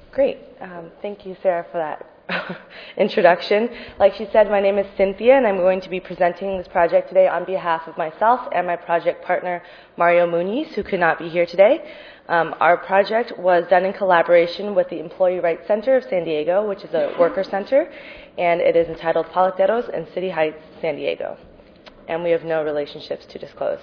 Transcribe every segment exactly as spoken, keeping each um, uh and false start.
Great. Um, thank you, Sarah, for that introduction. Like she said, my name is Cynthia, and I'm going to be presenting this project today on behalf of myself and my project partner, Mario Muniz, who could not be here today. Um, our project was done in collaboration with the Employee Rights Center of San Diego, which is a worker center, and it is entitled Paleteros in City Heights, San Diego. And we have no relationships to disclose.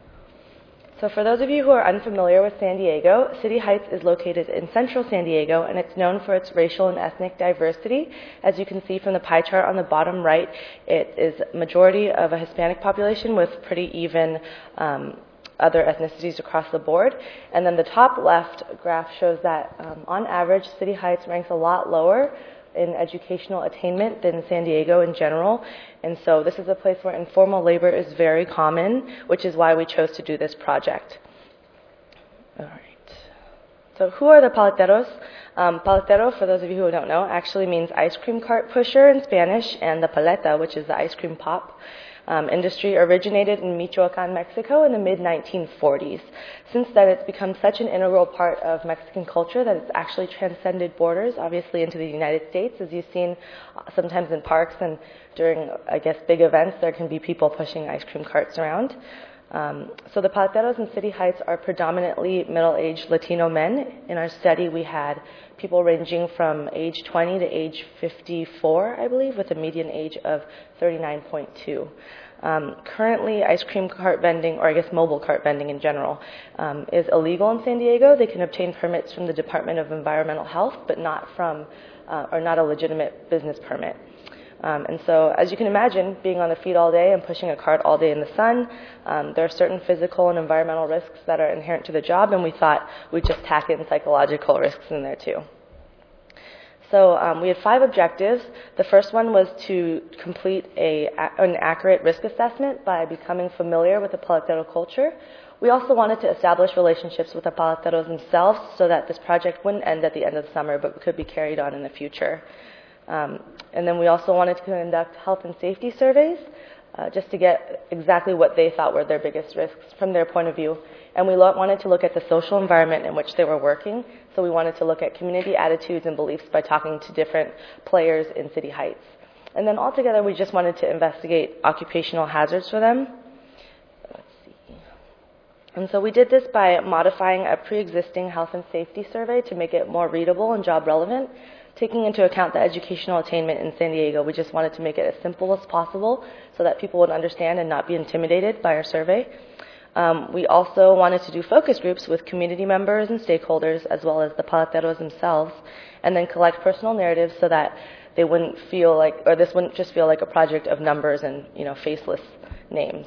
So for those of you who are unfamiliar with San Diego, City Heights is located in central San Diego, and it's known for its racial and ethnic diversity. As you can see from the pie chart on the bottom right, it is a majority of a Hispanic population with pretty even um, other ethnicities across the board. And then the top left graph shows that um, on average, City Heights ranks a lot lower in educational attainment than San Diego in general. And so this is a place where informal labor is very common, which is why we chose to do this project. All right. So who are the paleteros? Um, paletero, for those of you who don't know, actually means ice cream cart pusher in Spanish, and the paleta, which is the ice cream pop um, industry, originated in Michoacan, Mexico in the mid nineteen forties. Since then, it's become such an integral part of Mexican culture that it's actually transcended borders, obviously into the United States. As you've seen sometimes in parks and during, I guess, big events, there can be people pushing ice cream carts around. Um, so the paleteros in City Heights are predominantly middle-aged Latino men. In our study, we had people ranging from age twenty to age fifty-four, I believe, with a median age of thirty-nine point two. Um, currently, ice cream cart vending, or I guess mobile cart vending in general, um, is illegal in San Diego. They can obtain permits from the Department of Environmental Health, but not from, uh, or not a legitimate business permit. Um, and so, as you can imagine, being on the feet all day and pushing a cart all day in the sun, um, there are certain physical and environmental risks that are inherent to the job, and we thought we'd just tack in psychological risks in there too. So um, we had five objectives. The first one was to complete a, an accurate risk assessment by becoming familiar with the paletero culture. We also wanted to establish relationships with the paleteros themselves so that this project wouldn't end at the end of the summer but could be carried on in the future. Um, and then we also wanted to conduct health and safety surveys uh, just to get exactly what they thought were their biggest risks from their point of view. And we lo- wanted to look at the social environment in which they were working. So we wanted to look at community attitudes and beliefs by talking to different players in City Heights. And then altogether, we just wanted to investigate occupational hazards for them. Let's see. And so we did this by modifying a pre-existing health and safety survey to make it more readable and job relevant. Taking into account the educational attainment in San Diego, we just wanted to make it as simple as possible so that people would understand and not be intimidated by our survey. Um, we also wanted to do focus groups with community members and stakeholders, as well as the paleteros themselves, and then collect personal narratives so that they wouldn't feel like, or this wouldn't just feel like a project of numbers and, you know, faceless names.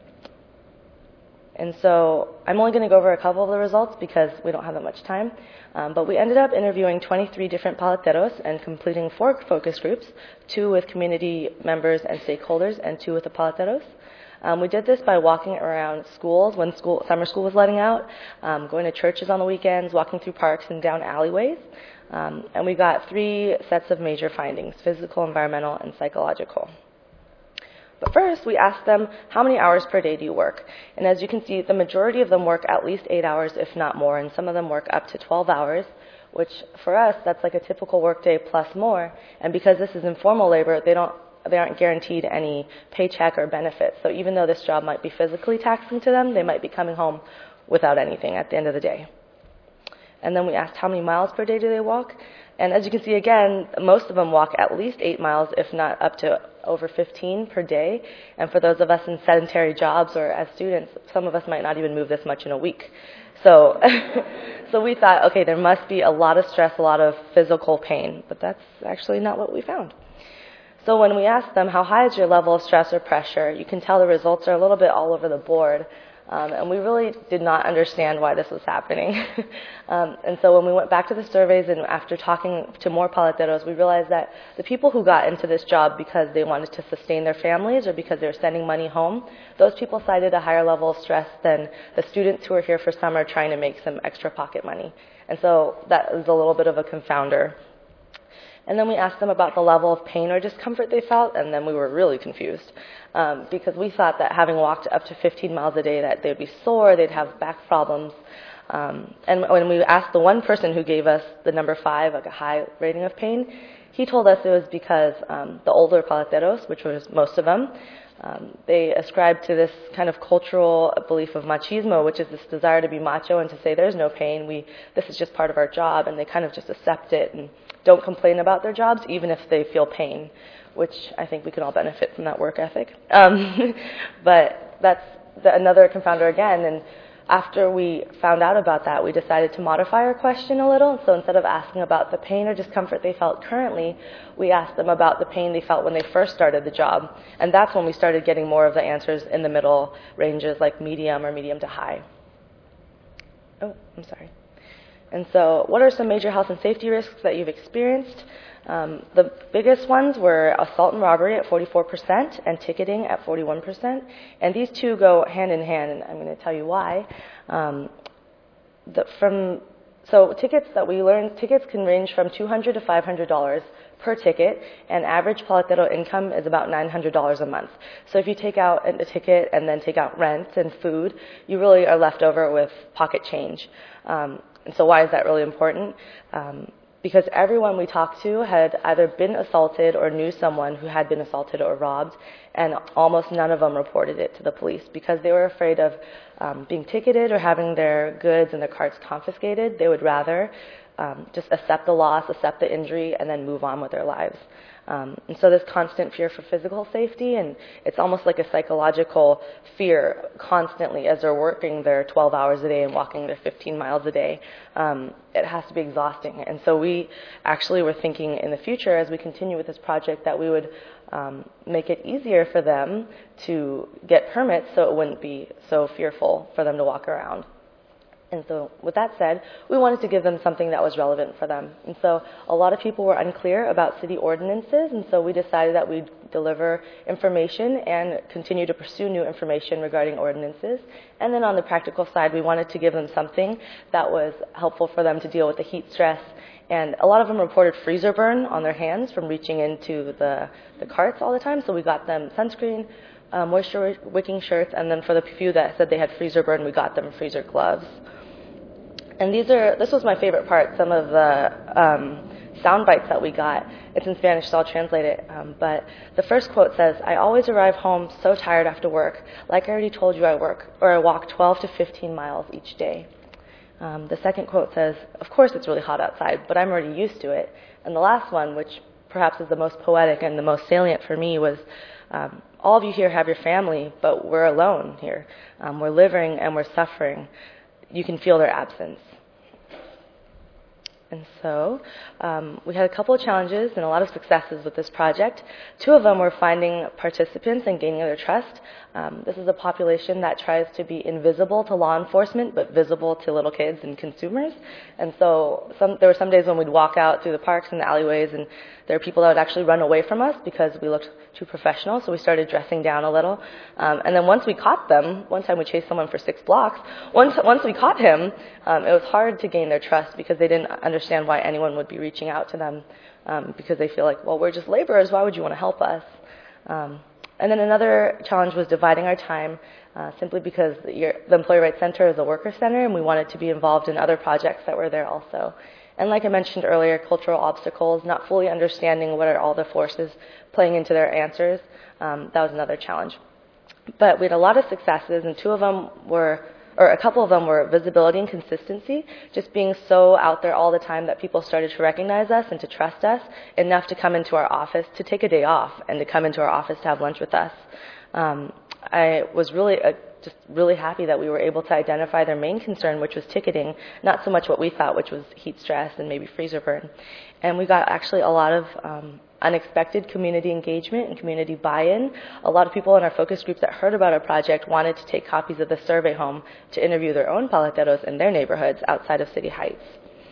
And so I'm only going to go over a couple of the results because we don't have that much time. Um, but we ended up interviewing twenty-three different paleteros and completing four focus groups, two with community members and stakeholders and two with the paleteros. Um, we did this by walking around schools when school, summer school was letting out, um, going to churches on the weekends, walking through parks and down alleyways. Um, and we got three sets of major findings: physical, environmental, and psychological. But first, we asked them, how many hours per day do you work? And as you can see, the majority of them work at least eight hours, if not more, and some of them work up to twelve hours, which for us, that's like a typical workday plus more. And because this is informal labor, they don't they aren't guaranteed any paycheck or benefits. So even though this job might be physically taxing to them, they might be coming home without anything at the end of the day. And then we asked how many miles per day do they walk? And as you can see, again, most of them walk at least eight miles, if not up to over fifteen per day. And for those of us in sedentary jobs or as students, some of us might not even move this much in a week. So, so we thought, okay, there must be a lot of stress, a lot of physical pain. But that's actually not what we found. So when we asked them, how high is your level of stress or pressure, you can tell the results are a little bit all over the board. Um, and we really did not understand why this was happening. um, and so when we went back to the surveys and after talking to more paleteros, we realized that the people who got into this job because they wanted to sustain their families or because they were sending money home, those people cited a higher level of stress than the students who were here for summer trying to make some extra pocket money. And so that is a little bit of a confounder. And then we asked them about the level of pain or discomfort they felt, and then we were really confused um, because we thought that having walked up to fifteen miles a day that they would be sore, they'd have back problems. Um, and when we asked the one person who gave us the number five, like a high rating of pain, he told us it was because um, the older paleteros, which was most of them, um, they ascribed to this kind of cultural belief of machismo, which is this desire to be macho and to say there's no pain, we this is just part of our job, and they kind of just accept it and don't complain about their jobs even if they feel pain, which I think we can all benefit from that work ethic. Um, but that's the, another confounder again, and after we found out about that, we decided to modify our question a little. So instead of asking about the pain or discomfort they felt currently, we asked them about the pain they felt when they first started the job. And that's when we started getting more of the answers in the middle ranges, like medium or medium to high. Oh, I'm sorry. And so what are some major health and safety risks that you've experienced? Um, the biggest ones were assault and robbery at forty-four percent and ticketing at forty-one percent. And these two go hand in hand, and I'm going to tell you why. Um, the, from So tickets that we learned, tickets can range from two hundred dollars to five hundred dollars per ticket, and average paletero income is about nine hundred dollars a month. So if you take out a ticket and then take out rent and food, you really are left over with pocket change. Um, and so why is that really important? Um, because everyone we talked to had either been assaulted or knew someone who had been assaulted or robbed, and almost none of them reported it to the police because they were afraid of um, being ticketed or having their goods and their carts confiscated. They would rather um, just accept the loss, accept the injury, and then move on with their lives. Um, and so this constant fear for physical safety, and it's almost like a psychological fear constantly as they're working their twelve hours a day and walking their fifteen miles a day. Um, it has to be exhausting. And so we actually were thinking in the future, as we continue with this project, that we would um, make it easier for them to get permits so it wouldn't be so fearful for them to walk around. And so with that said, we wanted to give them something that was relevant for them. And so a lot of people were unclear about city ordinances, and so we decided that we'd deliver information and continue to pursue new information regarding ordinances. And then on the practical side, we wanted to give them something that was helpful for them to deal with the heat stress. And a lot of them reported freezer burn on their hands from reaching into the, the carts all the time, so we got them sunscreen, uh, moisture wicking shirts, and then for the few that said they had freezer burn, we got them freezer gloves. And these are, this was my favorite part, some of the um, sound bites that we got. It's in Spanish, so I'll translate it. Um, but the first quote says, "I always arrive home so tired after work. Like I already told you, I work, or I walk twelve to fifteen miles each day." Um, the second quote says, "Of course it's really hot outside, but I'm already used to it." And the last one, which perhaps is the most poetic and the most salient for me, was, um, "All of you here have your family, but we're alone here. Um, we're living and we're suffering. You can feel their absence." And so um, we had a couple of challenges and a lot of successes with this project. Two of them were finding participants and gaining their trust. Um, this is a population that tries to be invisible to law enforcement but visible to little kids and consumers. And so some, there were some days when we'd walk out through the parks and the alleyways, and there were people that would actually run away from us because we looked too professional, so we started dressing down a little. Um, and then once we caught them, one time we chased someone for six blocks, once, once we caught him, um, it was hard to gain their trust because they didn't understand why anyone would be reaching out to them, um, because they feel like, well, we're just laborers, why would you want to help us? Um, and then another challenge was dividing our time, uh, simply because the, the Employee Rights Center is a worker center, and we wanted to be involved in other projects that were there also. And like I mentioned earlier, cultural obstacles, not fully understanding what are all the forces playing into their answers, um, that was another challenge. But we had a lot of successes, and two of them were, or a couple of them were visibility and consistency, just being so out there all the time that people started to recognize us and to trust us enough to come into our office, to take a day off, and to come into our office to have lunch with us. Um, I was really uh, just really happy that we were able to identify their main concern, which was ticketing, not so much what we thought, which was heat stress and maybe freezer burn. And we got actually a lot of um, unexpected community engagement and community buy-in. A lot of people in our focus groups that heard about our project wanted to take copies of the survey home to interview their own paleteros in their neighborhoods outside of City Heights.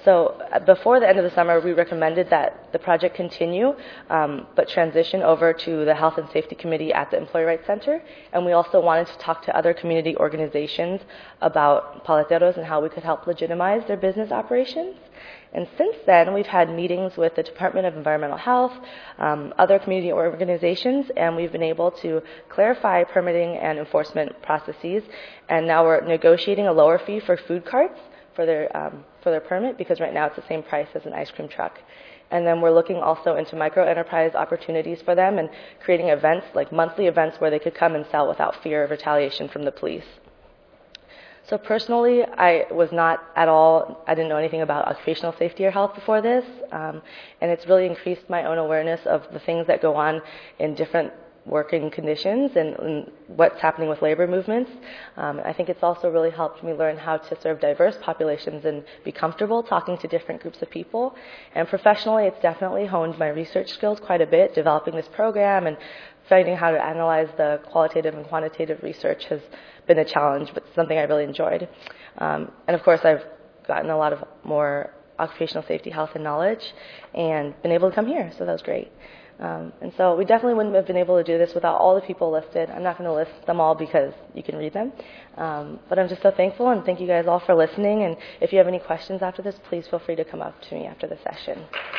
So uh, before the end of the summer, we recommended that the project continue, um, but transition over to the Health and Safety Committee at the Employee Rights Center. And we also wanted to talk to other community organizations about paleteros and how we could help legitimize their business operations. And since then, we've had meetings with the Department of Environmental Health, um, other community organizations, and we've been able to clarify permitting and enforcement processes. And now we're negotiating a lower fee for food carts for their um, for their permit, because right now it's the same price as an ice cream truck. And then we're looking also into micro-enterprise opportunities for them and creating events, like monthly events, where they could come and sell without fear of retaliation from the police. So personally, I was not at all, I didn't know anything about occupational safety or health before this, um, and it's really increased my own awareness of the things that go on in different working conditions and, and what's happening with labor movements. Um, I think it's also really helped me learn how to serve diverse populations and be comfortable talking to different groups of people. And professionally, it's definitely honed my research skills quite a bit. Developing this program and finding how to analyze the qualitative and quantitative research has been a challenge, but something I really enjoyed. Um, and of course, I've gotten a lot of more occupational safety, health, and knowledge, and been able to come here, so that was great. Um, and so we definitely wouldn't have been able to do this without all the people listed. I'm not going to list them all because you can read them. Um, but I'm just so thankful, and thank you guys all for listening. And if you have any questions after this, please feel free to come up to me after the session.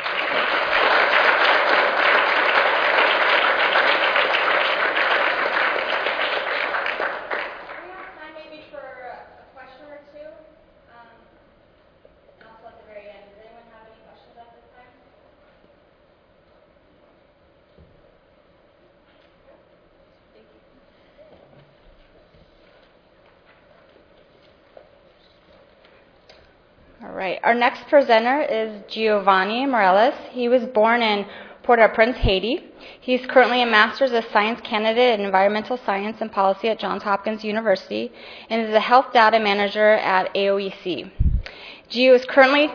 All right. Our next presenter is Giovanni Morales. He was born in Port-au-Prince, Haiti. He's currently a Master's of Science candidate in Environmental Science and Policy at Johns Hopkins University and is a Health Data Manager at A O E C. Gio is currently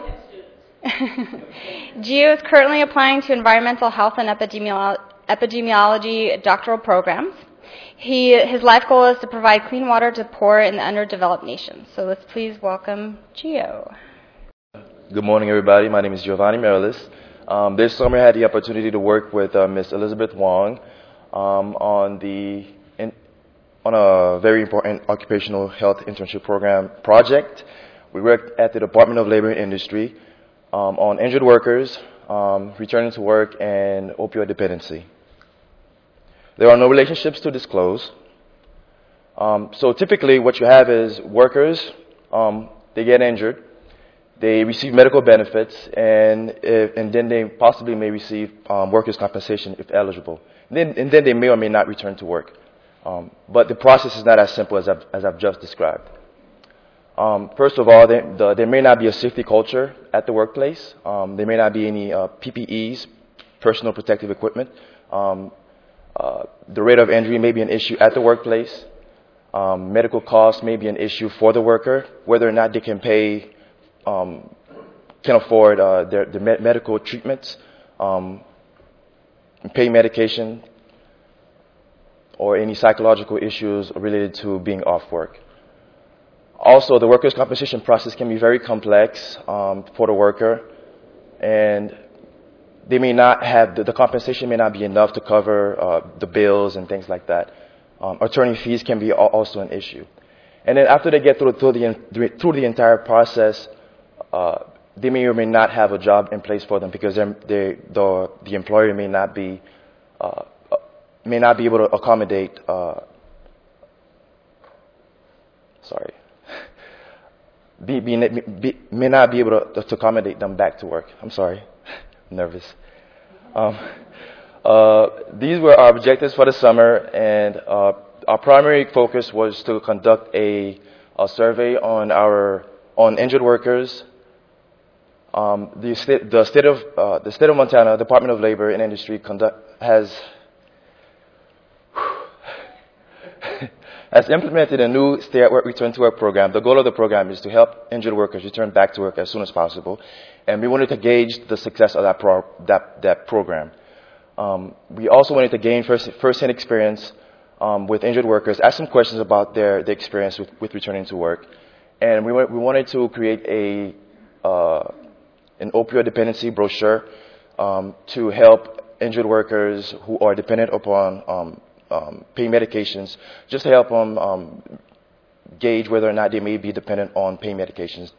Gio is currently applying to Environmental Health and Epidemiolo- Epidemiology doctoral programs. He, his life goal is to provide clean water to poor and underdeveloped nations. So let's please welcome Gio. Good morning, everybody. My name is Giovanni Morales. Um, this summer, I had the opportunity to work with uh, Miss Elizabeth Wong um, on the in, on a very important occupational health internship program project. We worked at the Department of Labor and Industry um, on injured workers um, returning to work and opioid dependency. There are no relationships to disclose. Um, so typically, what you have is workers, um, they get injured. They receive medical benefits, and if, and then they possibly may receive um, workers' compensation if eligible. And then, and then they may or may not return to work. Um, but the process is not as simple as I've, as I've just described. Um, first of all, there, the, there may not be a safety culture at the workplace. Um, there may not be any uh, P P Es, personal protective equipment. Um, uh, the rate of injury may be an issue at the workplace. Um, medical costs may be an issue for the worker, whether or not they can pay Um, can afford uh, their, their med- medical treatments, um, pay medication, or any psychological issues related to being off work. Also, the workers' compensation process can be very complex um, for the worker, and they may not have, the, the compensation may not be enough to cover uh, the bills and things like that. Um, attorney fees can be also an issue. And then after they get through, through, the, through the entire process, Uh, they may or may not have a job in place for them because they, the, the employer may not be uh, may not be able to accommodate. Uh, sorry, be, be, be, may not be able to, to accommodate them back to work. I'm sorry, I'm nervous. Um, uh, these were our objectives for the summer, and uh, our primary focus was to conduct a, a survey on our on injured workers. Um, the, state, the, state of, uh, the state of Montana Department of Labor and Industry conduct, has has implemented a new Stay at Work Return to Work program. The goal of the program is to help injured workers return back to work as soon as possible, and we wanted to gauge the success of that pro, that, that program. Um, we also wanted to gain first, first-hand experience um, with injured workers, ask some questions about their, their experience with, with returning to work, and we, we wanted to create a uh, an opioid dependency brochure um, to help injured workers who are dependent upon um, um, pain medications, just to help them um, gauge whether or not they may be dependent on pain medications.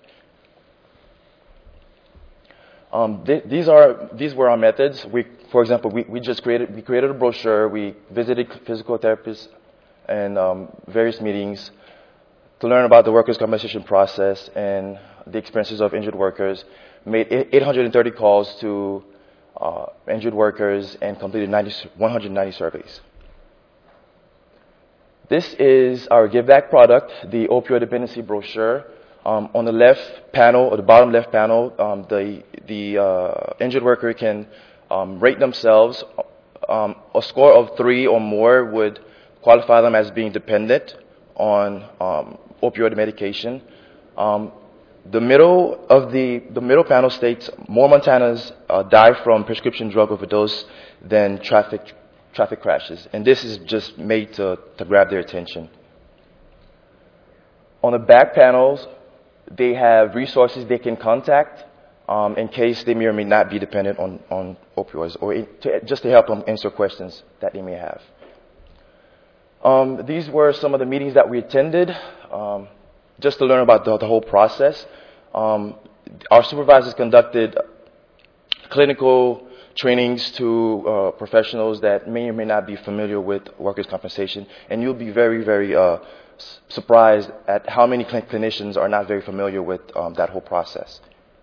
Um, th these are these were our methods. We, for example, we, we just created we created a brochure. We visited physical therapists and um, various meetings to learn about the workers' compensation process and the experiences of injured workers. Made eight hundred thirty calls to uh, injured workers and completed one hundred ninety surveys. This is our Give Back product, the opioid dependency brochure. Um, on the left panel, or the bottom left panel, um, the, the uh, injured worker can um, rate themselves. Um, a score of three or more would qualify them as being dependent on um, opioid medication. Um, the middle of the, the middle panel states more Montanas uh, die from prescription drug overdose than traffic, traffic crashes. And this is just made to, to grab their attention. On the back panels, they have resources they can contact um, in case they may or may not be dependent on, on opioids, or in, to, just to help them answer questions that they may have. Um, these were some of the meetings that we attended, um, just to learn about the, the whole process. Um, our supervisors conducted clinical trainings to uh, professionals that may or may not be familiar with workers' compensation, and you'll be very, very uh, surprised at how many cl clinicians are not very familiar with um, that whole process.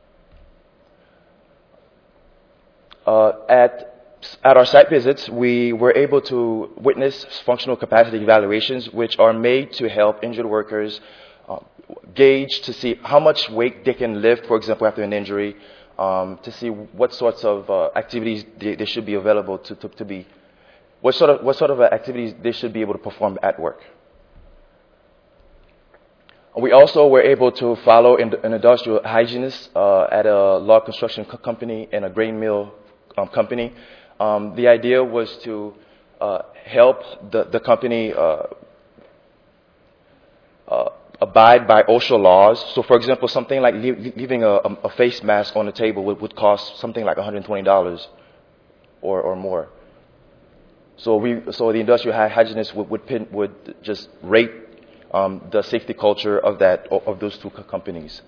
Uh, at, at our site visits, we were able to witness functional capacity evaluations, which are made to help injured workers uh, gauge to see how much weight they can lift, for example, after an injury, um, to see what sorts of uh, activities they, they should be available to, to, to be, what sort of, what sort of activities they should be able to perform at work. We also were able to follow an industrial hygienist uh, at a log construction co company and a grain mill um, company. Um, the idea was to uh, help the, the company uh, uh, abide by OSHA laws. So, for example, something like leave, leaving a, a face mask on the table would, would cost something like one hundred twenty dollars or, or more. So, we, so the industrial hygienist would, would, pin, would just rate Um, the safety culture of that of those two companies.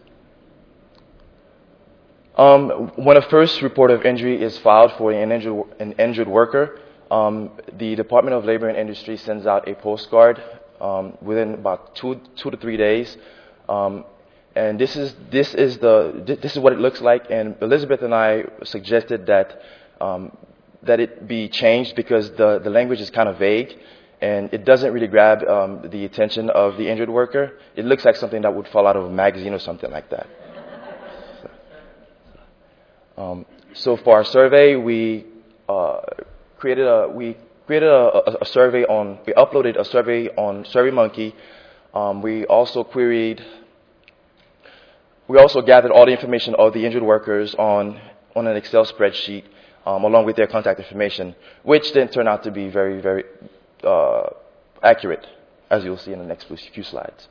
Um, when a first report of injury is filed for an injured, an injured worker, um, the Department of Labor and Industry sends out a postcard um, within about two two to three days, um, and this is this is the this is what it looks like. And Elizabeth and I suggested that um, that it be changed because the the language is kind of vague. And it doesn't really grab um, the attention of the injured worker. It looks like something that would fall out of a magazine or something like that. So, um, so for our survey, we uh, created a we created a, a, a survey on we uploaded a survey on SurveyMonkey. Um, we also queried. We also gathered all the information of the injured workers on on an Excel spreadsheet, um, along with their contact information, which then turned out to be very very. Uh, accurate, as you'll see in the next few slides.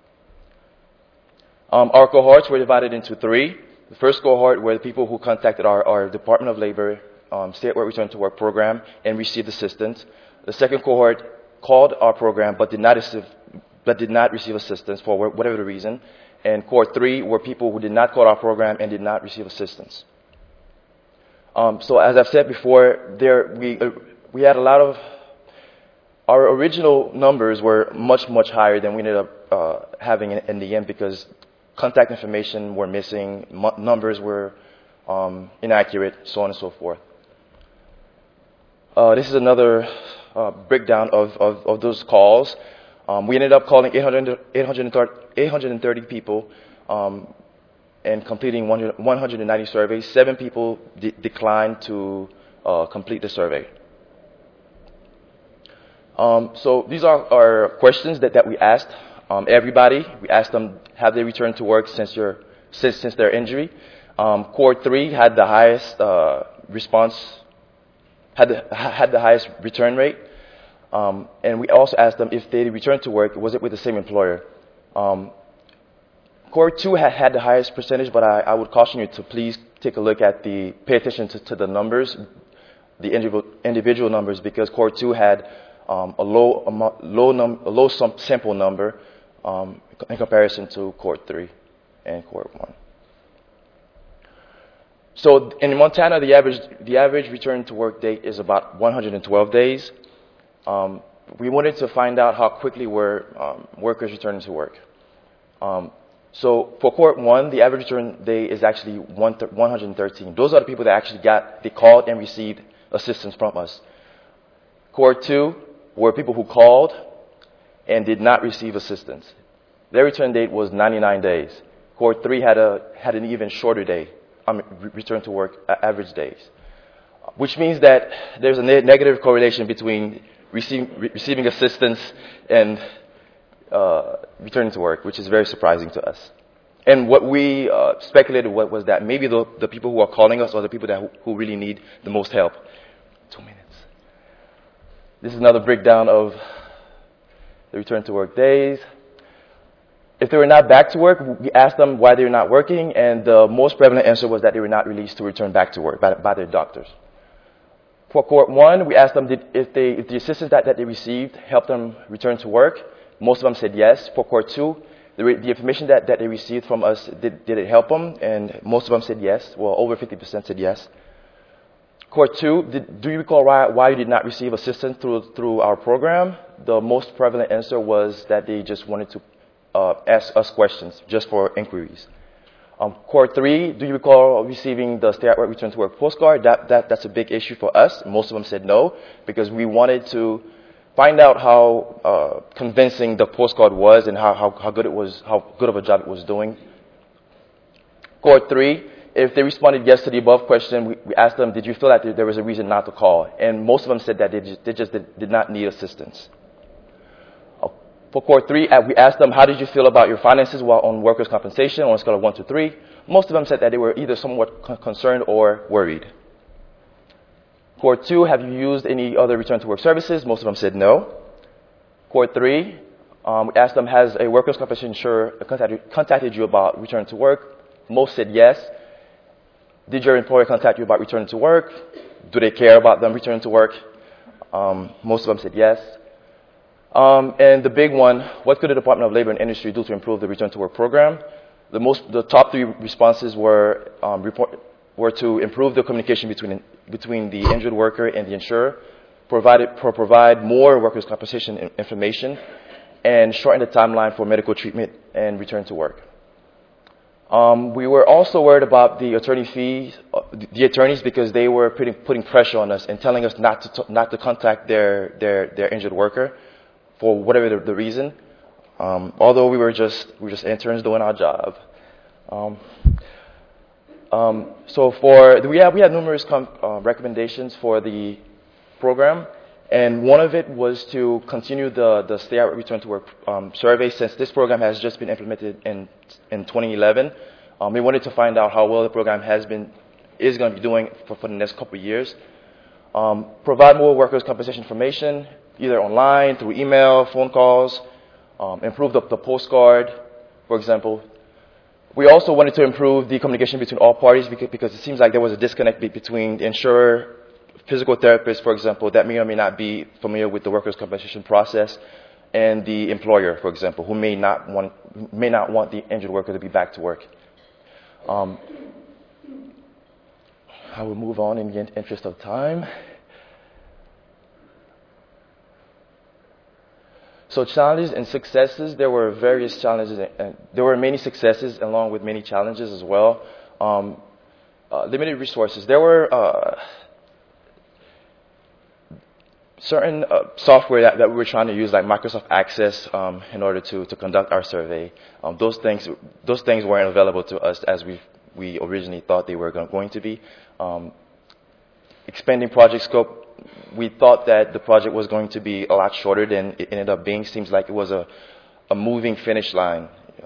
Um, our cohorts were divided into three. The first cohort were the people who contacted our, our Department of Labor um, Stay at Work, Return to Work program and received assistance. The second cohort called our program but did not receive, but did not receive assistance for whatever the reason. And cohort three were people who did not call our program and did not receive assistance. Um, so as I've said before, there we uh, we had a lot of. Our original numbers were much, much higher than we ended up uh, having in, in the end because contact information were missing, numbers were um, inaccurate, so on and so forth. Uh, this is another uh, breakdown of, of, of those calls. Um, we ended up calling eight hundred, eight hundred thirty people um, and completing one hundred ninety surveys. Seven people de declined to uh, complete the survey. Um, so these are our questions that, that we asked um, everybody. We asked them, have they returned to work since, your, since, since their injury? Um, cohort three had the highest uh, response, had the, had the highest return rate. Um, and we also asked them if they returned to work, was it with the same employer? Um, cohort two had, had the highest percentage, but I, I would caution you to please take a look at the, pay attention to, to the numbers, the individual, individual numbers, because core two had um, a low, a low, num, a low sample number um, in comparison to core three and core one. So in Montana, the average, the average return to work date is about one hundred twelve days. Um, we wanted to find out how quickly were um, workers returning to work. Um, so for core one, the average return day is actually one hundred thirteen. Those are the people that actually got, they called and received assistance from us. Core two were people who called and did not receive assistance. Their return date was ninety-nine days. Core three had a had an even shorter day. I mean, return to work average days, which means that there's a ne negative correlation between receiving, re receiving assistance and uh, returning to work, which is very surprising to us. And what we uh, speculated what was that maybe the, the people who are calling us are the people that who, who really need the most help. Two minutes. This is another breakdown of the return to work days. If they were not back to work, we asked them why they were not working, and the most prevalent answer was that they were not released to return back to work by, by their doctors. For core one, we asked them did, if, they, if the assistance that, that they received helped them return to work. Most of them said yes. For core two, the, the information that, that they received from us, did, did it help them? And most of them said yes. Well, over fifty percent said yes. Core two, did, do you recall why, why you did not receive assistance through, through our program? The most prevalent answer was that they just wanted to Uh, ask us questions just for inquiries. Um, core three, do you recall receiving the Stay at Work Return to Work postcard? That, that, that's a big issue for us. Most of them said no, because we wanted to find out how uh, convincing the postcard was and how, how, how good it was, how good of a job it was doing. Core three, if they responded yes to the above question, we, we asked them, did you feel that there was a reason not to call? And most of them said that they just, they just did, did not need assistance. For core three, we asked them, how did you feel about your finances while on workers' compensation on a scale of one to three? Most of them said that they were either somewhat concerned or worried. Core two, have you used any other return to work services? Most of them said no. Core three, um, we asked them, has a workers' compensation insurer contacted, contacted you about return to work? Most said yes. Did your employer contact you about returning to work? Do they care about them returning to work? Um, most of them said yes. Um, and the big one, what could the Department of Labor and Industry do to improve the Return to Work program? The, most, the top three responses were, um, report, were to improve the communication between, between the injured worker and the insurer, provide, pro provide more workers' compensation information, and shorten the timeline for medical treatment and return to work. Um, we were also worried about the attorney fees, uh, the attorneys, because they were putting, putting pressure on us and telling us not to, not to contact their, their, their injured worker, for whatever the, the reason, um, although we were just we were just interns doing our job. Um, um, so for we had we had numerous com uh, recommendations for the program, and one of it was to continue the the Stay at Work Return to Work um, survey, since this program has just been implemented in in twenty eleven. Um, we wanted to find out how well the program has been is going to be doing for, for the next couple of years. Um, provide more workers' compensation information, either online, through email, phone calls, um, improve the, the postcard, for example. We also wanted to improve the communication between all parties, because, because it seems like there was a disconnect be between the insurer, physical therapist, for example, that may or may not be familiar with the workers' compensation process, and the employer, for example, who may not want, may not want the injured worker to be back to work. Um, I will move on in the interest of time. So challenges and successes, there were various challenges, and there were many successes along with many challenges as well. Um, uh, limited resources. There were uh, certain uh, software that, that we were trying to use, like Microsoft Access, um, in order to, to conduct our survey. Um, those things, those things weren't available to us as we we originally thought they were going to be. Um, expanding project scope. We thought that the project was going to be a lot shorter than it ended up being. Seems like it was a, a moving finish line.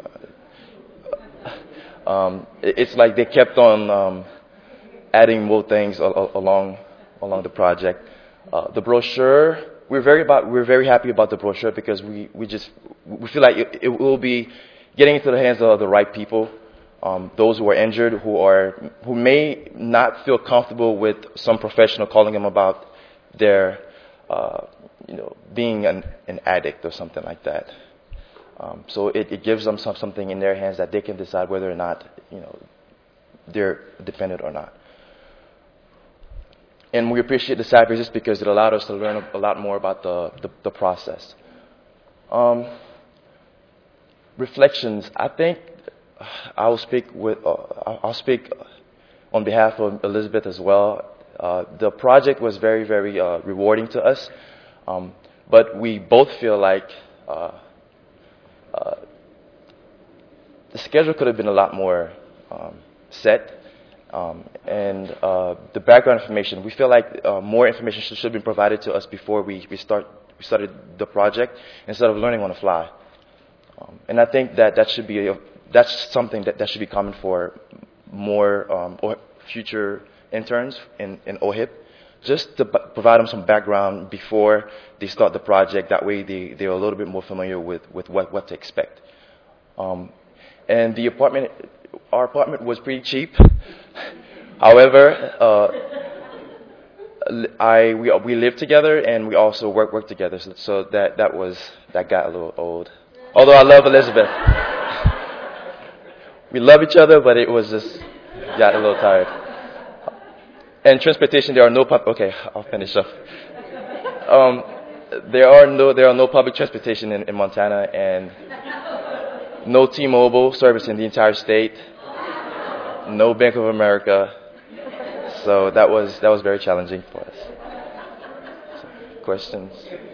Uh, um, it, it's like they kept on um, adding more things al al along along the project. Uh, the brochure, we're very about we're very happy about the brochure, because we we just we feel like it, it will be getting into the hands of the right people. um, those who are injured, who are who may not feel comfortable with some professional calling them about their, uh, you know, being an, an addict or something like that. Um, so it, it gives them some, something in their hands that they can decide whether or not, you know, they're dependent or not. And we appreciate the side visits because it allowed us to learn a lot more about the, the, the process. Um, reflections. I think I'll speak with. Uh, I'll speak on behalf of Elizabeth as well. Uh, the project was very, very uh, rewarding to us, um, but we both feel like uh, uh, the schedule could have been a lot more um, set. Um, and uh, the background information, we feel like uh, more information should, should have been provided to us before we, we, start, we started the project instead of learning on the fly. Um, and I think that that should be a, that's something that, that should be common for more um, or future interns in, in O H I P, just to b- provide them some background before they start the project. That way they, they're a little bit more familiar with, with what, what to expect. Um, and the apartment, our apartment was pretty cheap. However, uh, I we we lived together and we also work work together. So, so that that was that got a little old. Although I love Elizabeth, we love each other, but it was just got a little tired. And transportation, there are no pub. Okay, I'll finish up. Um, there are no there are no public transportation in, in Montana, and no T-Mobile service in the entire state. No Bank of America. So that was that was very challenging for us. So, questions?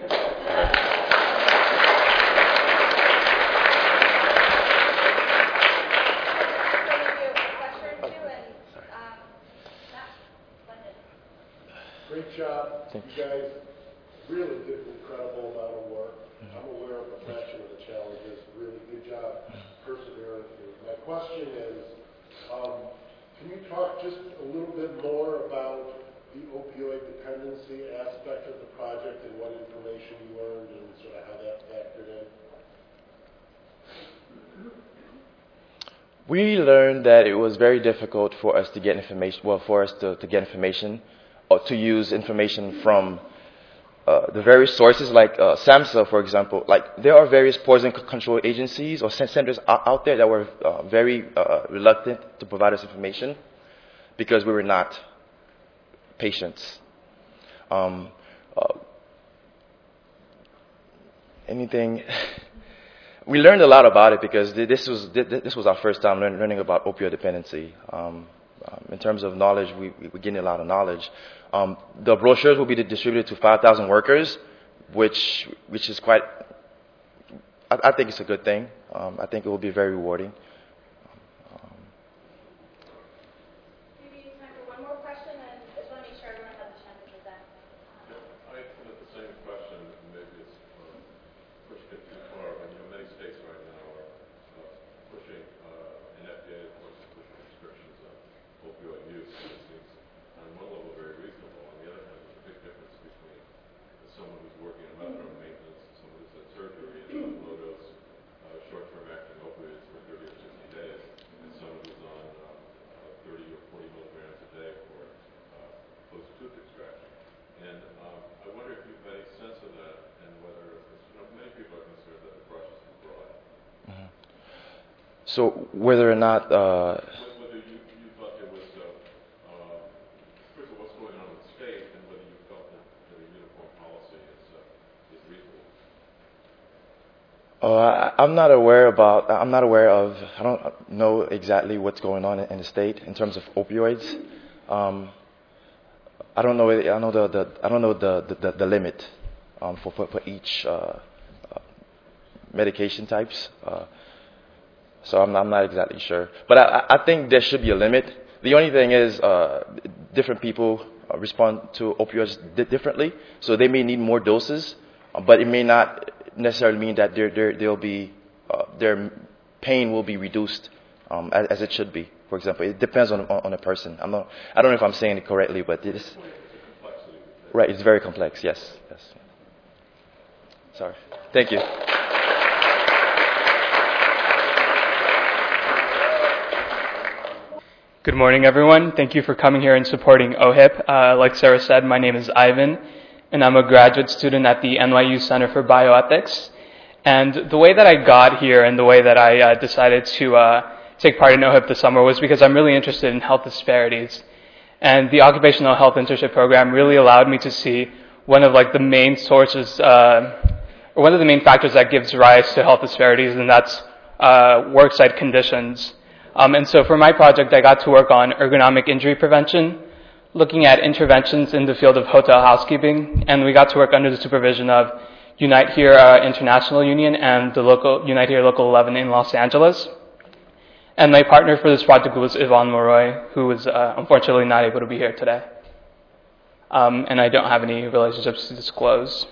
Great job. You guys really did an incredible amount of work. Mm-hmm. I'm aware of a fraction of the challenges. Really good job persevering through. My question is, um, can you talk just a little bit more about the opioid dependency aspect of the project and what information you learned and sort of how that factored in? We learned that it was very difficult for us to get information, well, for us to, to get information or to use information from uh, the various sources, like uh, SAMHSA, for example. Like, there are various poison control agencies or centers out there that were uh, very uh, reluctant to provide us information because we were not patients. Um, uh, anything... We learned a lot about it because this was this was our first time learning, learning about opioid dependency. Um, um, in terms of knowledge, we, we we're getting a lot of knowledge. Um, the brochures will be distributed to five thousand workers, which which is quite. I, I think it's a good thing. Um, I think it will be very rewarding. Um, Maybe time for one more question, and I just want to make sure everyone has a chance to present. Yeah, I have the same question. Maybe it's pushing it too far, but you know, many states right now are uh, pushing, uh, and F D A, of course, is pushing restrictions on opioid use. It seems on one level very reasonable. On the other hand, there's a big difference between someone who's working on methadone maintenance, someone who's had surgery and on low dose, uh, short-term acting opioids for thirty or sixty days, and someone who's on uh, uh, thirty or forty milligrams a day for uh, post-tooth extraction. And um, I wonder if you've had any sense of that, and whether, you know, many people are concerned that the brush is too broad. mm-hmm. So whether or not uh, whether you, you thought there was, uh, uh, first of all, what's going on with the state, and whether you felt that, that a uniform policy is, uh, is reasonable. Uh, I, I'm not aware about. I'm not aware of. I don't know exactly what's going on in, in the state in terms of opioids. Um, I don't know. I know the, the I don't know the the, the limit um, for, for for each uh, uh, medication types. Uh, so I'm, I'm not exactly sure. But I, I think there should be a limit. The only thing is, uh, different people uh, respond to opioids di- differently. So they may need more doses, uh, but it may not necessarily mean that their their they'll be uh, their pain will be reduced um, as, as it should be. For example, it depends on on, on a person. I'm not. I don't know if I'm saying it correctly, but it is. Right, it's very complex. Yes, yes. Sorry. Thank you. Good morning, everyone. Thank you for coming here and supporting O H I P. Uh, like Sarah said, my name is Ivan, and I'm a graduate student at the N Y U Center for Bioethics. And the way that I got here and the way that I uh, decided to uh, take part in O H I P this summer was because I'm really interested in health disparities. And the Occupational Health Internship Program really allowed me to see one of like the main sources, uh, or one of the main factors that gives rise to health disparities, and that's uh, worksite conditions. Um, and so for my project, I got to work on ergonomic injury prevention, looking at interventions in the field of hotel housekeeping, and we got to work under the supervision of Unite Here uh, International Union and the local Unite Here Local eleven in Los Angeles. And my partner for this project was Yvonne Moroy, who was uh, unfortunately not able to be here today. Um, and I don't have any relationships to disclose.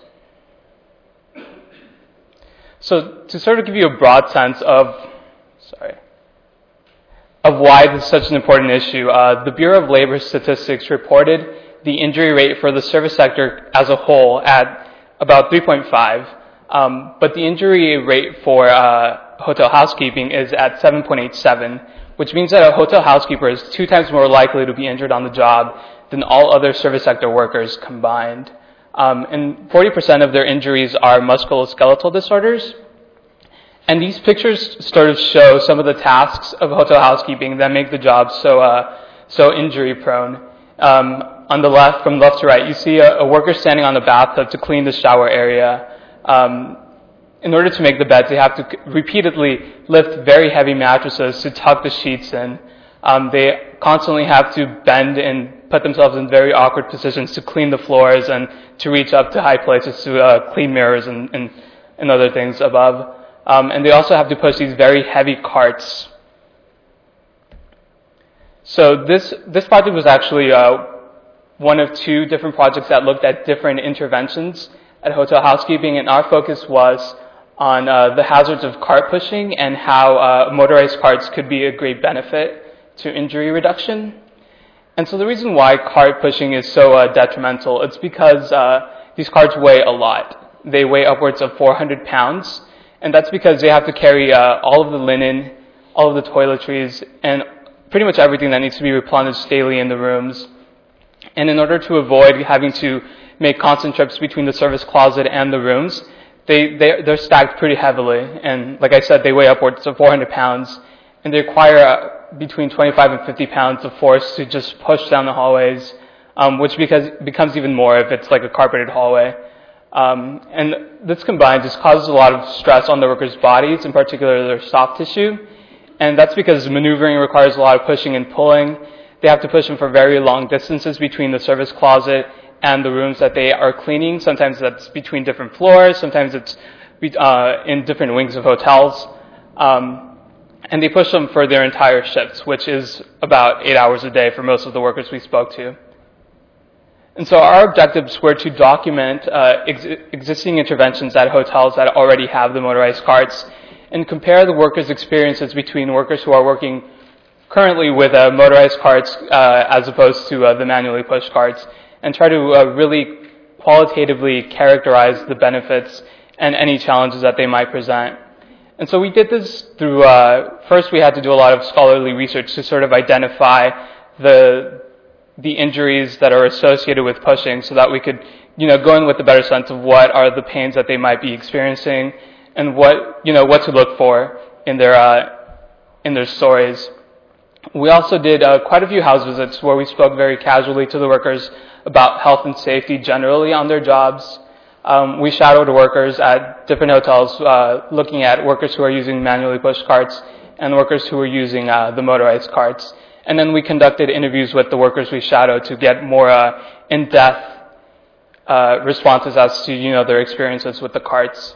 So to sort of give you a broad sense of, sorry, of why this is such an important issue, uh, the Bureau of Labor Statistics reported the injury rate for the service sector as a whole at about three point five, um, but the injury rate for uh, hotel housekeeping is at seven point eight seven, which means that a hotel housekeeper is two times more likely to be injured on the job than all other service sector workers combined. Um, and forty percent of their injuries are musculoskeletal disorders. And these pictures sort of show some of the tasks of hotel housekeeping that make the job so uh, so injury prone. Um, on the left, from left to right, you see a, a worker standing on the bathtub to clean the shower area. Um, in order to make the beds, they have to repeatedly lift very heavy mattresses to tuck the sheets in. Um, they constantly have to bend and put themselves in very awkward positions to clean the floors and to reach up to high places to uh, clean mirrors and, and, and other things above. Um, and they also have to push these very heavy carts. So this this project was actually uh, one of two different projects that looked at different interventions at hotel housekeeping, and our focus was on uh, the hazards of cart pushing and how uh, motorized carts could be a great benefit to injury reduction. And so the reason why cart pushing is so uh, detrimental, it's because uh, these carts weigh a lot. They weigh upwards of four hundred pounds. And that's because they have to carry uh, all of the linen, all of the toiletries, and pretty much everything that needs to be replenished daily in the rooms. And in order to avoid having to make constant trips between the service closet and the rooms, they, they, they're stacked pretty heavily. And like I said, they weigh upwards of four hundred pounds. And they require uh, between twenty-five and fifty pounds of force to just push down the hallways, um, which because, becomes even more if it's like a carpeted hallway. Um, and this combined just causes a lot of stress on the workers' bodies, in particular their soft tissue. And that's because maneuvering requires a lot of pushing and pulling. They have to push them for very long distances between the service closet and the rooms that they are cleaning. Sometimes that's between different floors. Sometimes it's uh, in different wings of hotels. Um, and they push them for their entire shifts, which is about eight hours a day for most of the workers we spoke to. And so our objectives were to document uh, ex- existing interventions at hotels that already have the motorized carts and compare the workers' experiences between workers who are working currently with uh, motorized carts uh, as opposed to uh, the manually pushed carts, and try to uh, really qualitatively characterize the benefits and any challenges that they might present. And so we did this through, uh, first we had to do a lot of scholarly research to sort of identify the the injuries that are associated with pushing so that we could, you know, go in with a better sense of what are the pains that they might be experiencing and what, you know, what to look for in their, uh, in their stories. We also did uh, quite a few house visits where we spoke very casually to the workers about health and safety generally on their jobs. Um, we shadowed workers at different hotels uh, looking at workers who are using manually pushed carts and workers who are using uh, the motorized carts. And then we conducted interviews with the workers we shadowed to get more uh, in-depth uh, responses as to, you know, their experiences with the carts.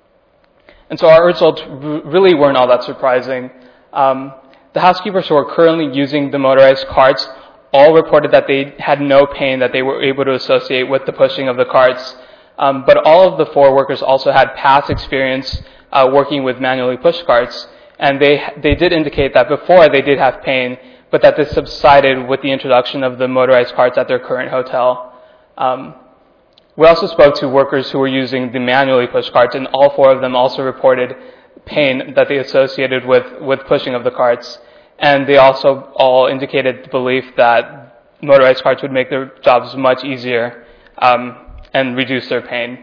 And so our results r- really weren't all that surprising. Um, the housekeepers who are currently using the motorized carts all reported that they had no pain that they were able to associate with the pushing of the carts. Um, but all of the four workers also had past experience uh, working with manually pushed carts. And they they did indicate that before they did have pain, but that this subsided with the introduction of the motorized carts at their current hotel. Um, we also spoke to workers who were using the manually pushed carts, and all four of them also reported pain that they associated with, with pushing of the carts. and they also all indicated the belief that motorized carts would make their jobs much easier um, and reduce their pain.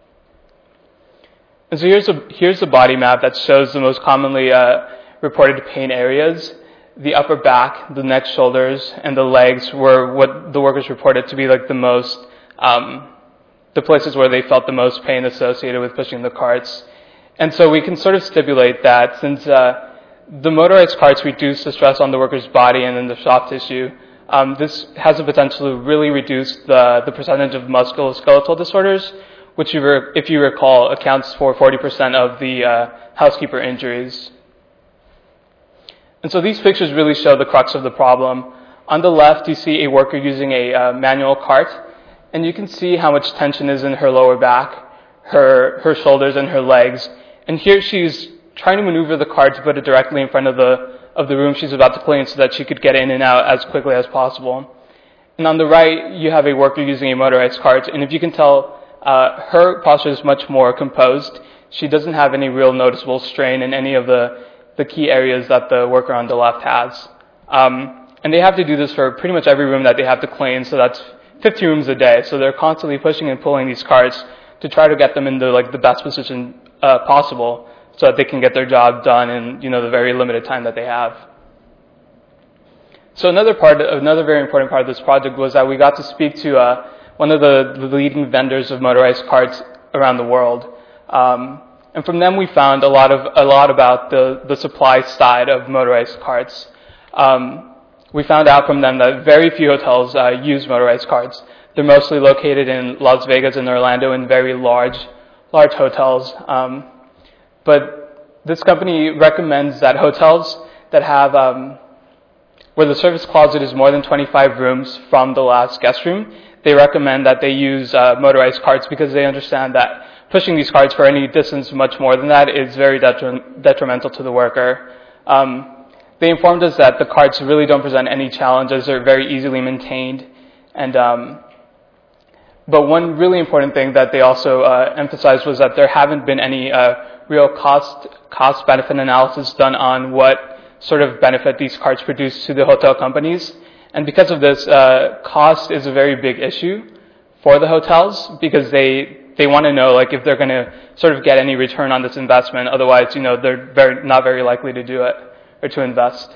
And so here's a, here's a body map that shows the most commonly uh, reported pain areas. The upper back, the neck, shoulders, and the legs were what the workers reported to be like the most, um, the places where they felt the most pain associated with pushing the carts. And so we can sort of stipulate that since uh, the motorized carts reduce the stress on the worker's body and then the soft tissue, um, this has the potential to really reduce the, the percentage of musculoskeletal disorders, which, you re- if you recall, accounts for forty percent of the uh, housekeeper injuries. And so these pictures really show the crux of the problem. On the left, you see a worker using a uh, manual cart, and you can see how much tension is in her lower back, her, her shoulders, and her legs. And here she's trying to maneuver the cart to put it directly in front of the, of the room she's about to clean so that she could get in and out as quickly as possible. And on the right, you have a worker using a motorized cart, and if you can tell, uh, her posture is much more composed. She doesn't have any real noticeable strain in any of the, the key areas that the worker on the left has. Um, and they have to do this for pretty much every room that they have to clean, so that's fifty rooms a day. So they're constantly pushing and pulling these carts to try to get them into like the best position uh, possible so that they can get their job done in, you know, the very limited time that they have. So another part, another very important part of this project was that we got to speak to uh, one of the, the leading vendors of motorized carts around the world. Um, and from them we found a lot of a lot about the, the supply side of motorized carts. Um, we found out from them that very few hotels uh, use motorized carts. They're mostly located in Las Vegas and Orlando in very large, large hotels. Um, but this company recommends that hotels that have um, where the service closet is more than twenty-five rooms from the last guest room, they recommend that they use uh, motorized carts because they understand that pushing these carts for any distance much more than that is very detri- detrimental to the worker. Um, they informed us that the carts really don't present any challenges. They're very easily maintained. And um, but one really important thing that they also uh, emphasized was that there haven't been any uh, real cost cost benefit analysis done on what sort of benefit these carts produce to the hotel companies. And because of this, uh, cost is a very big issue for the hotels because they they want to know like if they're going to sort of get any return on this investment. Otherwise, you know, they're very not very likely to do it or to invest.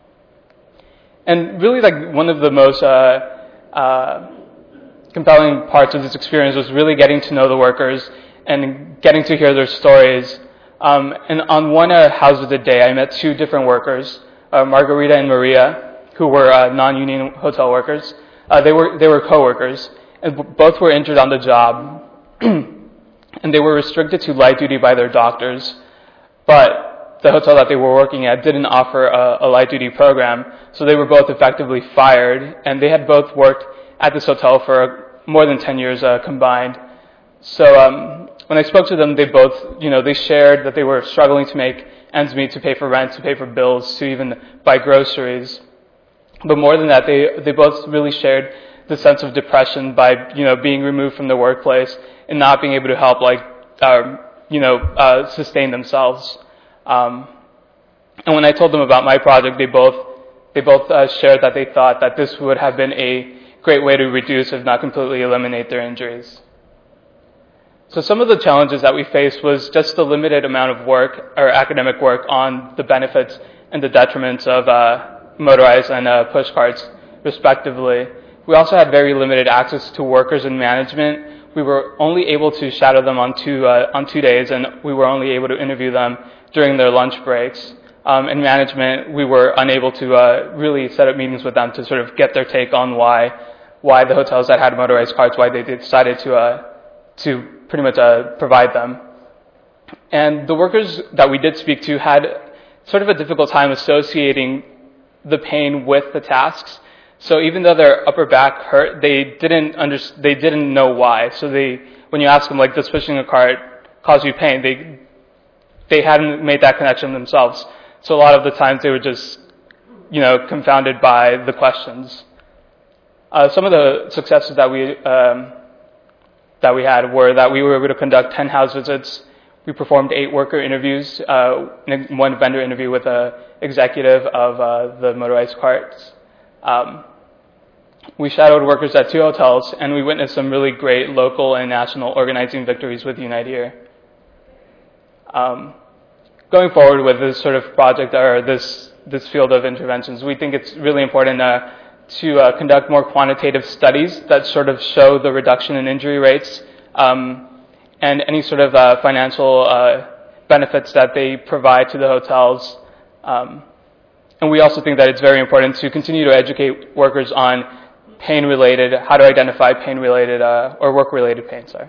And really, like one of the most uh, uh, compelling parts of this experience was really getting to know the workers and getting to hear their stories. Um, and on one uh, house visit day, I met two different workers, uh, Margarita and Maria, who were uh, non-union hotel workers. Uh, they were they were co-workers, and b- both were injured on the job, and they were restricted to light duty by their doctors. But the hotel that they were working at didn't offer a, a light duty program, so they were both effectively fired, and they had both worked at this hotel for more than ten years uh, combined. So um, when I spoke to them, they both, you know, they shared that they were struggling to make ends meet, to pay for rent, to pay for bills, to even buy groceries. But more than that, they they both really shared the sense of depression by, you know, being removed from their workplace and not being able to help, like, uh, you know, uh, sustain themselves. Um, and when I told them about my project, they both they both uh, shared that they thought that this would have been a great way to reduce, if not completely eliminate, their injuries. So some of the challenges that we faced was just the limited amount of work, or academic work, on the benefits and the detriments of uh, motorized and uh, push carts, respectively. We also had very limited access to workers in management. We were only able to shadow them on two uh, on two days, and we were only able to interview them during their lunch breaks. Um, in management, we were unable to uh, really set up meetings with them to sort of get their take on why why the hotels that had motorized carts, why they decided to uh, to pretty much uh, provide them. And the workers that we did speak to had sort of a difficult time associating the pain with the tasks. So even though their upper back hurt, they didn't under, they didn't know why. So they, when you ask them, like, does pushing a cart cause you pain? They they hadn't made that connection themselves. So a lot of the times they were just, you know, confounded by the questions. Uh, some of the successes that we um, that we had were that we were able to conduct ten house visits we performed eight worker interviews, uh, one vendor interview with an executive of uh, the motorized carts. Um, we shadowed workers at two hotels, and we witnessed some really great local and national organizing victories with Unite Here. Um, going forward with this sort of project or this, this field of interventions, we think it's really important uh, to uh, conduct more quantitative studies that sort of show the reduction in injury rates um, and any sort of uh, financial uh, benefits that they provide to the hotels. Um, and we also think that it's very important to continue to educate workers on pain-related, how to identify pain-related uh, or work-related pain, sorry.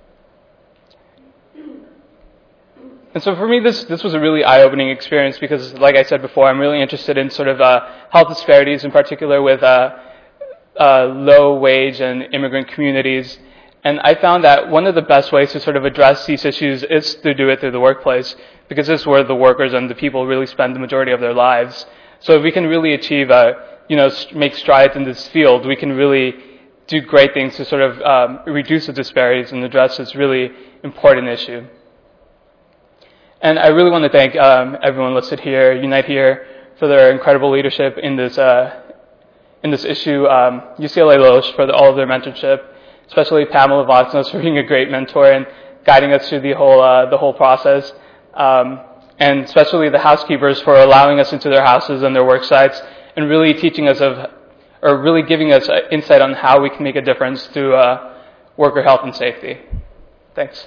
And so for me, this, this was a really eye-opening experience because, like I said before, I'm really interested in sort of uh, health disparities, in particular with uh, uh, low-wage and immigrant communities. And I found that one of the best ways to sort of address these issues is to do it through the workplace, because this is where the workers and the people really spend the majority of their lives. So if we can really achieve, uh, you know, make strides in this field, we can really do great things to sort of um, reduce the disparities and address this really important issue. And I really want to thank um, everyone listed here, Unite Here, for their incredible leadership in this uh, in this issue. Um, U C L A Loesch for the, all of their mentorship, especially Pamela Voxnos for being a great mentor and guiding us through the whole uh, the whole process, um, and especially the housekeepers for allowing us into their houses and their work sites and really teaching us of, or really giving us uh, insight on how we can make a difference through uh, worker health and safety. Thanks.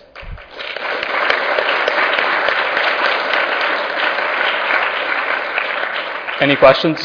Any questions?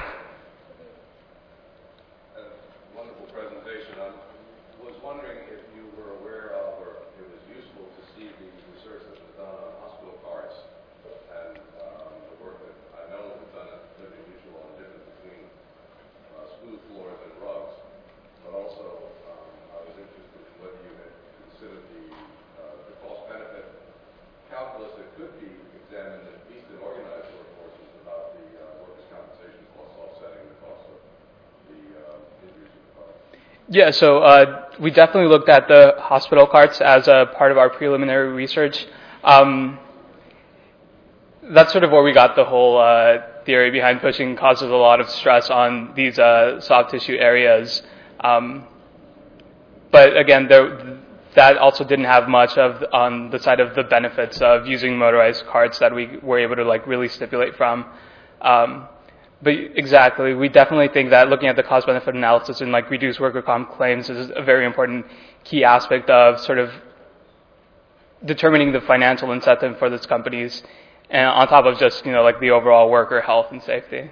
Wonderful presentation. I was wondering if you were aware of, or it was useful to see the research that was done on hospital carts and um, the work that I know was done at Liberty Mutual on the difference between uh, smooth floors and rugs. But also, um, I was interested in whether you had considered the, uh, the cost-benefit calculus that could be examined, at least in organized workforces, about the uh, workers' compensation costs offsetting the cost of the uh, injuries of the car. Yeah, so uh, we definitely looked at the hospital carts as a part of our preliminary research. Um, that's sort of where we got the whole uh, theory behind pushing causes a lot of stress on these uh, soft tissue areas. Um, but again, there, that also didn't have much of on the side of the benefits of using motorized carts that we were able to like really stipulate from. Um, but exactly, we definitely think that looking at the cost-benefit analysis and like reduced worker comp claims is a very important key aspect of sort of determining the financial incentive for these companies, and on top of just, you know, like the overall worker health and safety.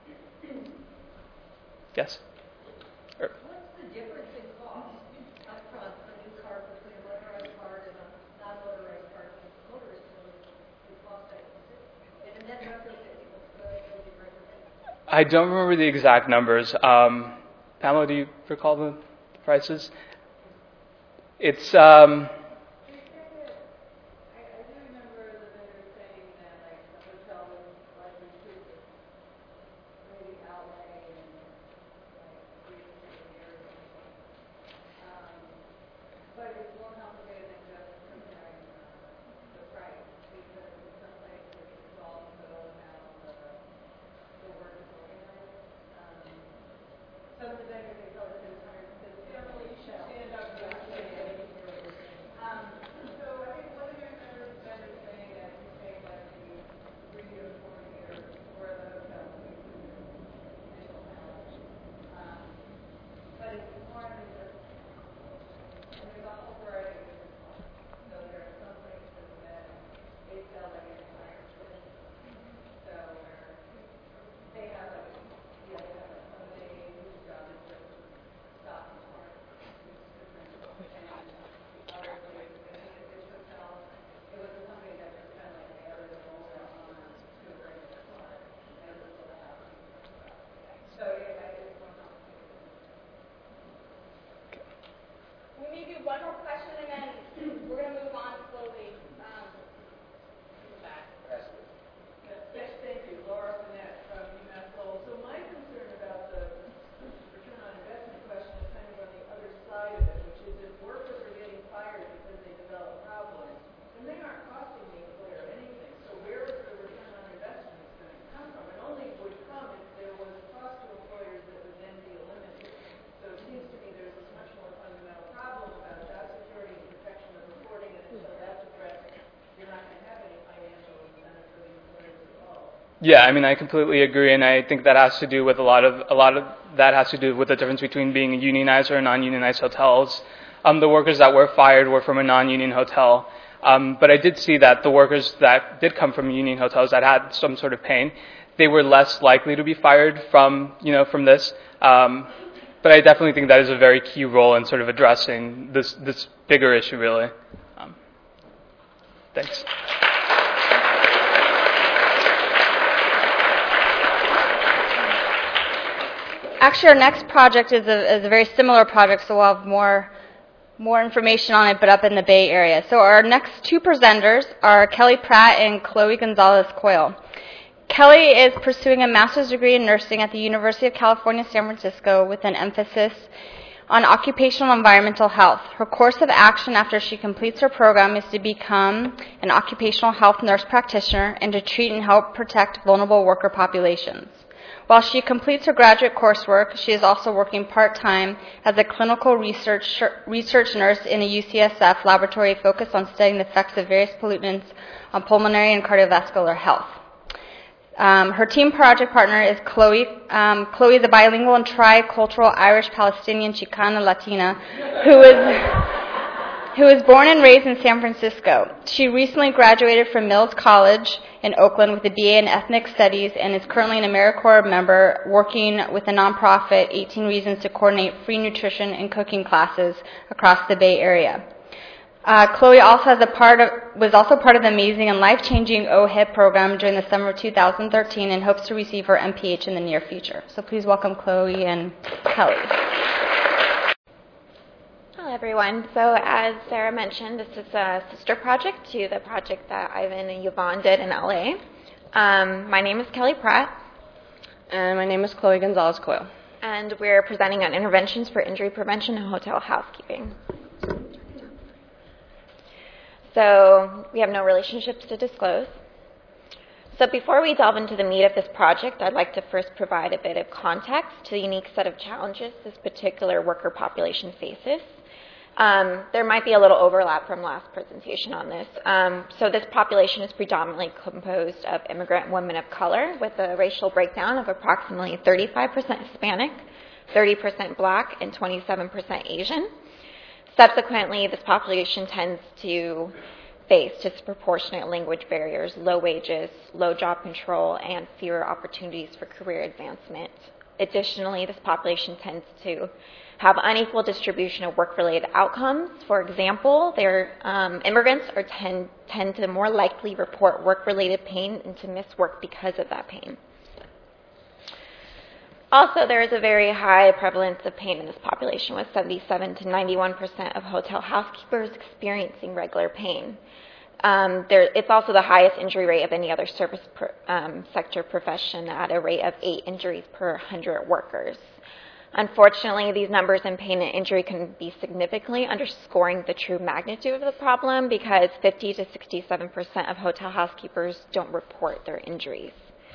Yes? Or, What's the difference in cost up front, a new car between a motorized car and a non-motorized car and a motorist the cost that it's and then retrofit, what's the retrofit? I don't remember the exact numbers. Um, Pamela, do you recall the prices? It's um, Yeah, I mean, I completely agree, and I think that has to do with a lot of a lot of that has to do with the difference between being unionized or non-unionized hotels. Um, the workers that were fired were from a non-union hotel, um, but I did see that the workers that did come from union hotels that had some sort of pain, they were less likely to be fired from you know from this. Um, but I definitely think that is a very key role in sort of addressing this this bigger issue, really. Um, thanks. Actually, our next project is a, is a very similar project, so we'll have more, more information on it, but up in the Bay Area. So our next two presenters are Kelly Pratt and Chloe Gonzalez-Coyle. Kelly is pursuing a master's degree in nursing at the University of California, San Francisco, with an emphasis on occupational environmental health. Her course of action after she completes her program is to become an occupational health nurse practitioner and to treat and help protect vulnerable worker populations. While she completes her graduate coursework, she is also working part-time as a clinical research, research nurse in a U C S F laboratory focused on studying the effects of various pollutants on pulmonary and cardiovascular health. Um, her team project partner is Chloe. Um, Chloe is a bilingual and tri-cultural Irish-Palestinian Chicana Latina who is... who was born and raised in San Francisco. She recently graduated from Mills College in Oakland with a B A in Ethnic Studies and is currently an AmeriCorps member working with the nonprofit eighteen Reasons to coordinate free nutrition and cooking classes across the Bay Area. Uh, Chloe also has a part of, was also part of the amazing and life-changing O H I P program during the summer of two thousand thirteen and hopes to receive her M P H in the near future. So please welcome Chloe and Kelly. Hello, everyone. So as Sarah mentioned, this is a sister project to the project that Ivan and Yvonne did in L A. Um, my name is Kelly Pratt. And my name is Chloe Gonzalez-Coyle. And we're presenting on interventions for injury prevention and hotel housekeeping. So we have no relationships to disclose. So before we delve into the meat of this project, I'd like to first provide a bit of context to the unique set of challenges this particular worker population faces. Um, there might be a little overlap from last presentation on this. Um, so this population is predominantly composed of immigrant women of color with a racial breakdown of approximately thirty-five percent Hispanic, thirty percent Black, and twenty-seven percent Asian. Subsequently, this population tends to face disproportionate language barriers, low wages, low job control, and fewer opportunities for career advancement. Additionally, this population tends to have unequal distribution of work-related outcomes. For example, their um, immigrants are tend, tend to more likely report work-related pain and to miss work because of that pain. Also, there is a very high prevalence of pain in this population, with seventy-seven to ninety-one percent of hotel housekeepers experiencing regular pain. Um, there, it's also the highest injury rate of any other service per, um, sector profession at a rate of eight injuries per one hundred workers. Unfortunately, these numbers in pain and injury can be significantly underscoring the true magnitude of the problem because fifty to sixty-seven percent of hotel housekeepers don't report their injuries.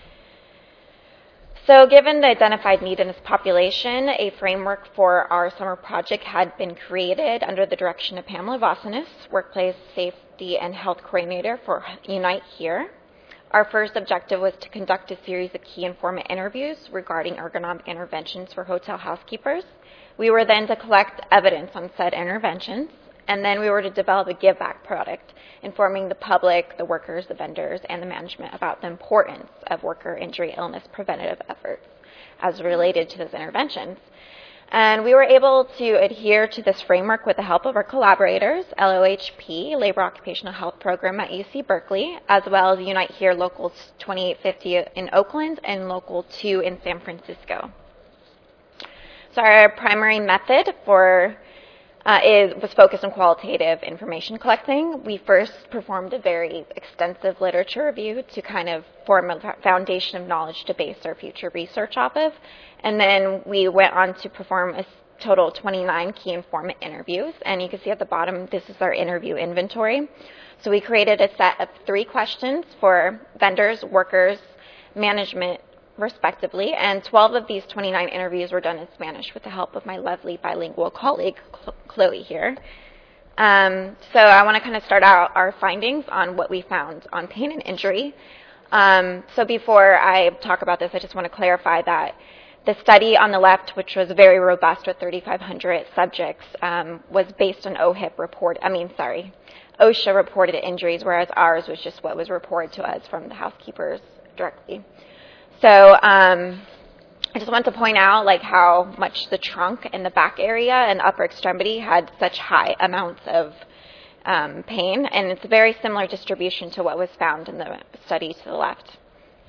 So given the identified need in this population, a framework for our summer project had been created under the direction of Pamela Vossinis, Workplace Safety and Health Coordinator for Unite Here. Our first objective was to conduct a series of key informant interviews regarding ergonomic interventions for hotel housekeepers. We were then to collect evidence on said interventions, and then we were to develop a give-back product, informing the public, the workers, the vendors, and the management about the importance of worker injury illness preventative efforts as related to those interventions. And we were able to adhere to this framework with the help of our collaborators, L O H P, Labor Occupational Health Program at U C Berkeley, as well as Unite Here Local twenty-eight fifty in Oakland and Local two in San Francisco. So our primary method for Uh, is, was focused on qualitative information collecting. We first performed a very extensive literature review to kind of form a foundation of knowledge to base our future research off of. And then we went on to perform a total of twenty-nine key informant interviews. And you can see at the bottom, this is our interview inventory. So we created a set of three questions for vendors, workers, management, respectively, and twelve of these twenty-nine interviews were done in Spanish with the help of my lovely bilingual colleague, Chloe here. Um, so I want to kind of start out our findings on what we found on pain and injury. Um, so before I talk about this, I just want to clarify that the study on the left, which was very robust with thirty-five hundred subjects, um, was based on O H I P report. I mean, sorry, OSHA reported injuries, whereas ours was just what was reported to us from the housekeepers directly. So um, I just want to point out like how much the trunk and the back area and upper extremity had such high amounts of um, pain, and it's a very similar distribution to what was found in the study to the left.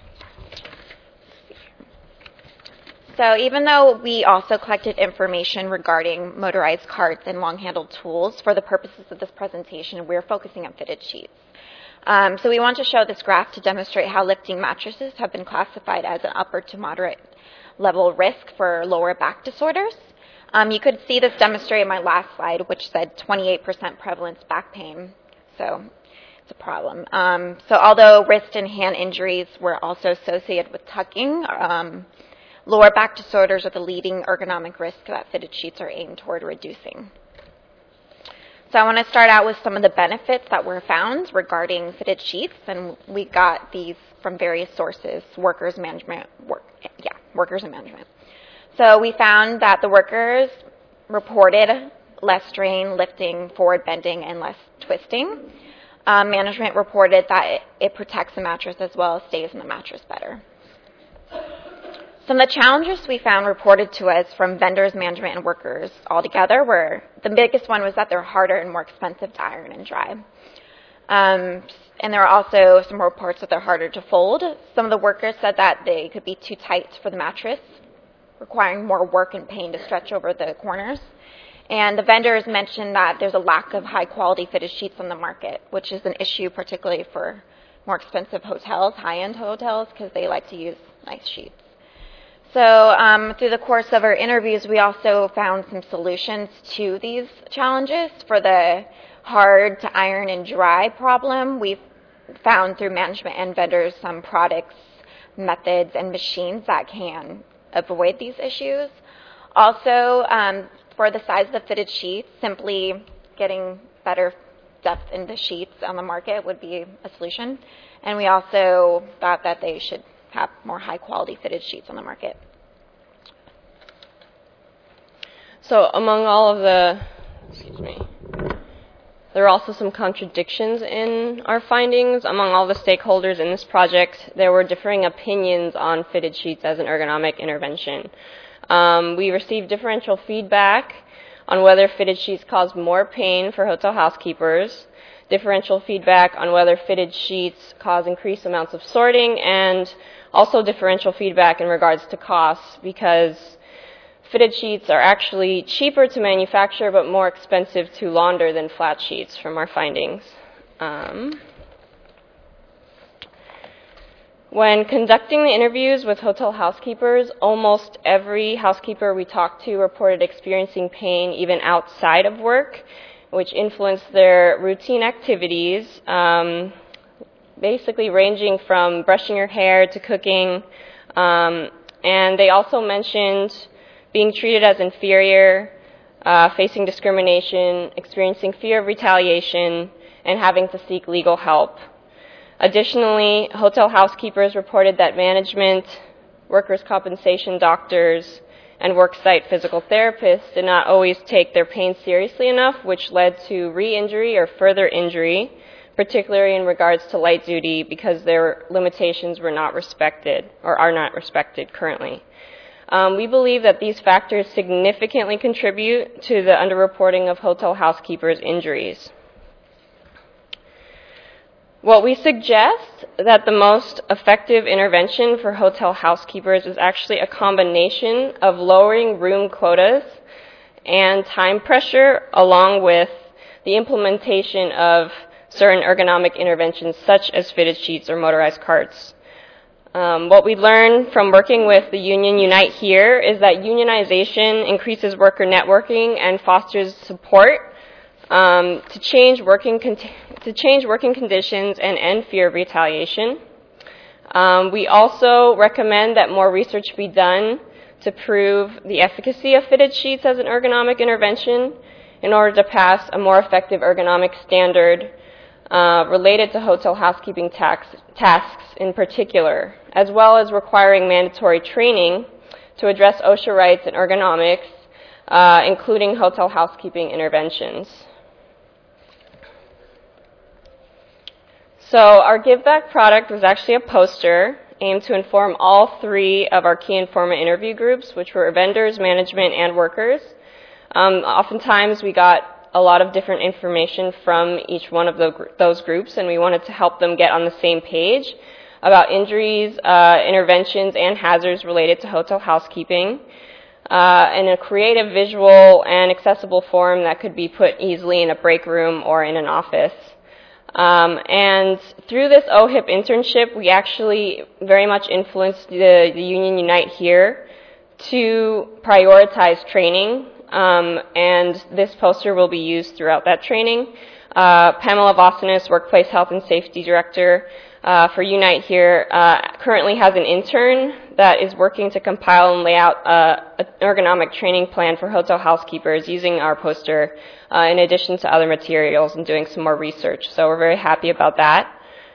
So even though we also collected information regarding motorized carts and long-handled tools for the purposes of this presentation, we're focusing on fitted sheets. Um, so we want to show this graph to demonstrate how lifting mattresses have been classified as an upper to moderate level risk for lower back disorders. Um, you could see this demonstrated in my last slide, which said twenty-eight percent prevalence back pain. So it's a problem. Um, so although wrist and hand injuries were also associated with tucking, um, lower back disorders are the leading ergonomic risk that fitted sheets are aimed toward reducing. So I want to start out with some of the benefits that were found regarding fitted sheets, and we got these from various sources, workers management, work, yeah, workers and management. So we found that the workers reported less strain, lifting, forward bending, and less twisting. Um, management reported that it, it protects the mattress as well as stays in the mattress better. Some of the challenges we found reported to us from vendors, management, and workers altogether were, the biggest one was that they're harder and more expensive to iron and dry. Um, and there are also some reports that they're harder to fold. Some of the workers said that they could be too tight for the mattress, requiring more work and pain to stretch over the corners. And the vendors mentioned that there's a lack of high-quality fitted sheets on the market, which is an issue particularly for more expensive hotels, high-end hotels, because they like to use nice sheets. So um, through the course of our interviews, we also found some solutions to these challenges. For the hard to iron and dry problem, we've found through management and vendors some products, methods, and machines that can avoid these issues. Also, um, for the size of the fitted sheets, simply getting better depth in the sheets on the market would be a solution. And we also thought that they should have more high-quality fitted sheets on the market. So among all of the, excuse me, there are also some contradictions in our findings. Among all the stakeholders in this project, there were differing opinions on fitted sheets as an ergonomic intervention. Um, we received differential feedback on whether fitted sheets caused more pain for hotel housekeepers, differential feedback on whether fitted sheets cause increased amounts of sorting, and also differential feedback in regards to costs, because fitted sheets are actually cheaper to manufacture but more expensive to launder than flat sheets from our findings. Um, when conducting the interviews with hotel housekeepers, almost every housekeeper we talked to reported experiencing pain even outside of work, which influenced their routine activities, um, basically ranging from brushing your hair to cooking. Um, and they also mentioned being treated as inferior, uh, facing discrimination, experiencing fear of retaliation, and having to seek legal help. Additionally, hotel housekeepers reported that management, workers' compensation doctors, and worksite physical therapists did not always take their pain seriously enough, which led to re-injury or further injury, particularly in regards to light duty, because their limitations were not respected or are not respected currently. Um, we believe that these factors significantly contribute to the underreporting of hotel housekeepers' injuries. What we suggest that the most effective intervention for hotel housekeepers is actually a combination of lowering room quotas and time pressure, along with the implementation of certain ergonomic interventions such as fitted sheets or motorized carts. Um, what we learned from working with the union Unite Here is that unionization increases worker networking and fosters support um, to change working con- to change working conditions and end fear of retaliation. Um, we also recommend that more research be done to prove the efficacy of fitted sheets as an ergonomic intervention in order to pass a more effective ergonomic standard uh, related to hotel housekeeping tax, tasks in particular, as well as requiring mandatory training to address OSHA rights and ergonomics, uh, including hotel housekeeping interventions. So our Give Back product was actually a poster aimed to inform all three of our key Informa interview groups, which were vendors, management, and workers. Um, oftentimes we got a lot of different information from each one of the, those groups, and we wanted to help them get on the same page about injuries, uh, interventions, and hazards related to hotel housekeeping uh, in a creative, visual, and accessible form that could be put easily in a break room or in an office. Um, and through this O H I P internship, we actually very much influenced the, the Union Unite here to prioritize training, um, and this poster will be used throughout that training. Uh, Pamela Vossinis, Workplace Health and Safety Director uh, for Unite here, uh, currently has an intern that is working to compile and lay out uh, an ergonomic training plan for hotel housekeepers using our poster uh, in addition to other materials and doing some more research. So we're very happy about that.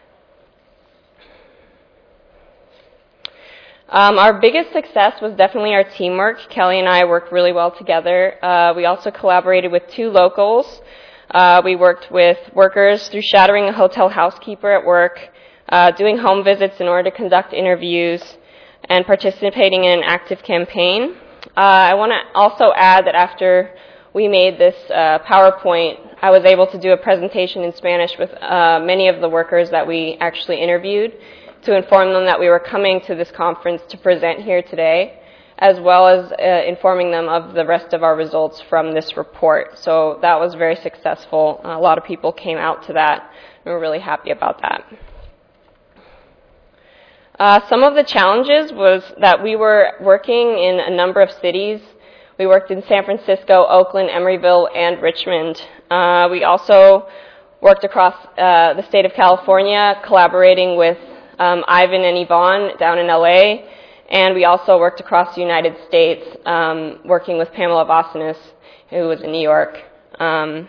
Um, our biggest success was definitely our teamwork. Kelly and I worked really well together. Uh, we also collaborated with two locals. Uh, we worked with workers through shadowing a hotel housekeeper at work, uh, doing home visits in order to conduct interviews, and participating in an active campaign. Uh, I want to also add that after we made this uh, PowerPoint, I was able to do a presentation in Spanish with uh, many of the workers that we actually interviewed to inform them that we were coming to this conference to present here today, as well as uh, informing them of the rest of our results from this report. So that was very successful. A lot of people came out to that, and we're really happy about that. Uh, some of the challenges was that we were working in a number of cities. We worked in San Francisco, Oakland, Emeryville, and Richmond. Uh, we also worked across uh, the state of California, collaborating with um, Ivan and Yvonne down in L A, and we also worked across the United States, um, working with Pamela Vossinis, who was in New York. Um,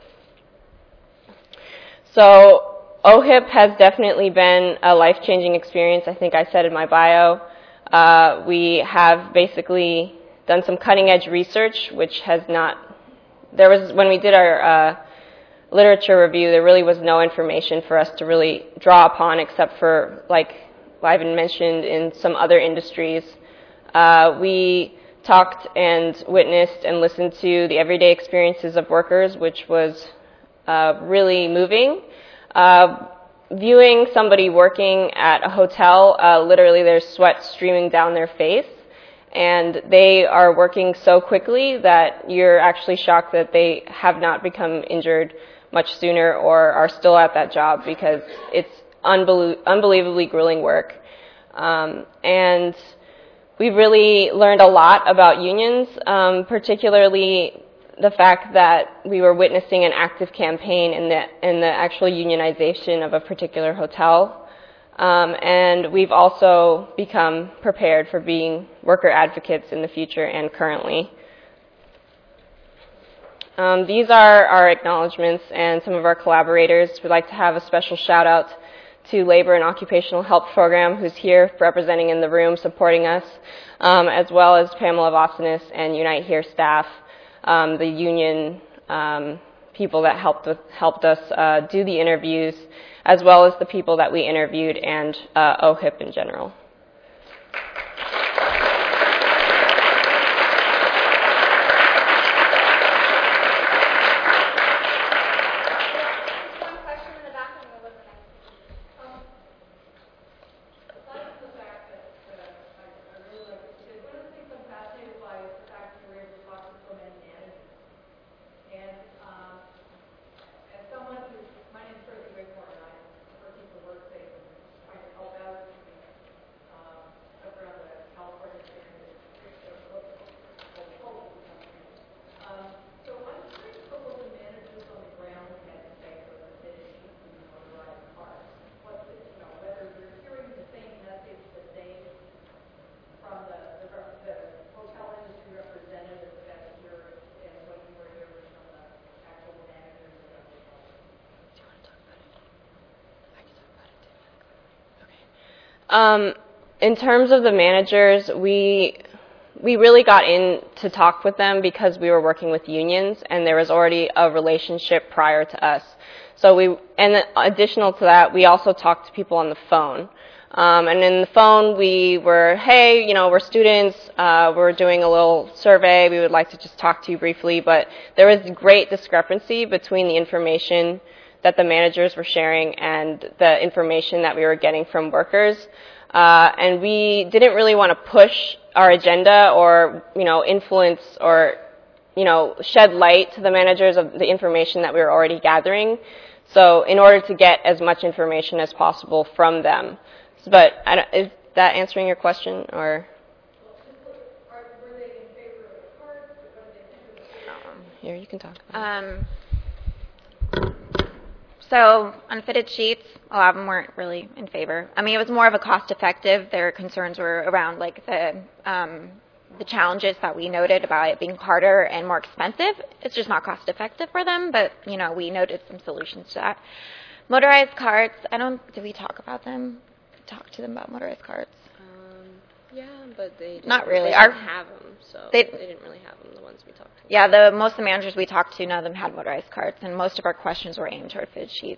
so O H I P has definitely been a life-changing experience. I think I said in my bio. Uh, we have basically done some cutting-edge research, which has not, there was, when we did our uh, literature review, there really was no information for us to really draw upon except for, like Ivan mentioned, in some other industries. Uh, we talked and witnessed and listened to the everyday experiences of workers, which was uh, really moving. Uh, viewing somebody working at a hotel, uh, literally there's sweat streaming down their face, and they are working so quickly that you're actually shocked that they have not become injured much sooner or are still at that job, because it's unbelie- unbelievably grueling work. Um, and we really learned a lot about unions, um, particularly the fact that we were witnessing an active campaign in the, in the actual unionization of a particular hotel. Um, and we've also become prepared for being worker advocates in the future and currently. Um, these are our acknowledgments and some of our collaborators. We'd like to have a special shout out to Labor and Occupational Health Program, who's here representing in the room, supporting us, um, as well as Pamela Vossinis and Unite Here staff, um, the union um, people that helped with, helped us uh, do the interviews, as well as the people that we interviewed, and uh, O H I P in general. Um, in terms of the managers, we we really got in to talk with them because we were working with unions, and there was already a relationship prior to us. So we, and additional to that, we also talked to people on the phone. Um, and in the phone, we were, hey, you know, we're students, uh, we're doing a little survey, we would like to just talk to you briefly, but there was great discrepancy between the information that the managers were sharing and the information that we were getting from workers. Uh, and we didn't really want to push our agenda or, you know, influence or, you know, shed light to the managers of the information that we were already gathering. So in order to get as much information as possible from them. But I don't, is that answering your question, or? Um, here, you can talk about um, it. So unfitted sheets, a lot of them weren't really in favor. I mean, it was more of a cost-effective. Their concerns were around like the um, the challenges that we noted about it being harder and more expensive. It's just not cost-effective for them. But you know, we noted some solutions to that. Motorized carts. I don't. Did we talk about them? Talk to them about motorized carts. Um, yeah, but they didn't, not really. They Our, didn't have them, so they, they didn't really have them. The ones we talked to. Yeah, the most of the managers we talked to, none of them had motorized carts, and most of our questions were aimed toward fitted sheets.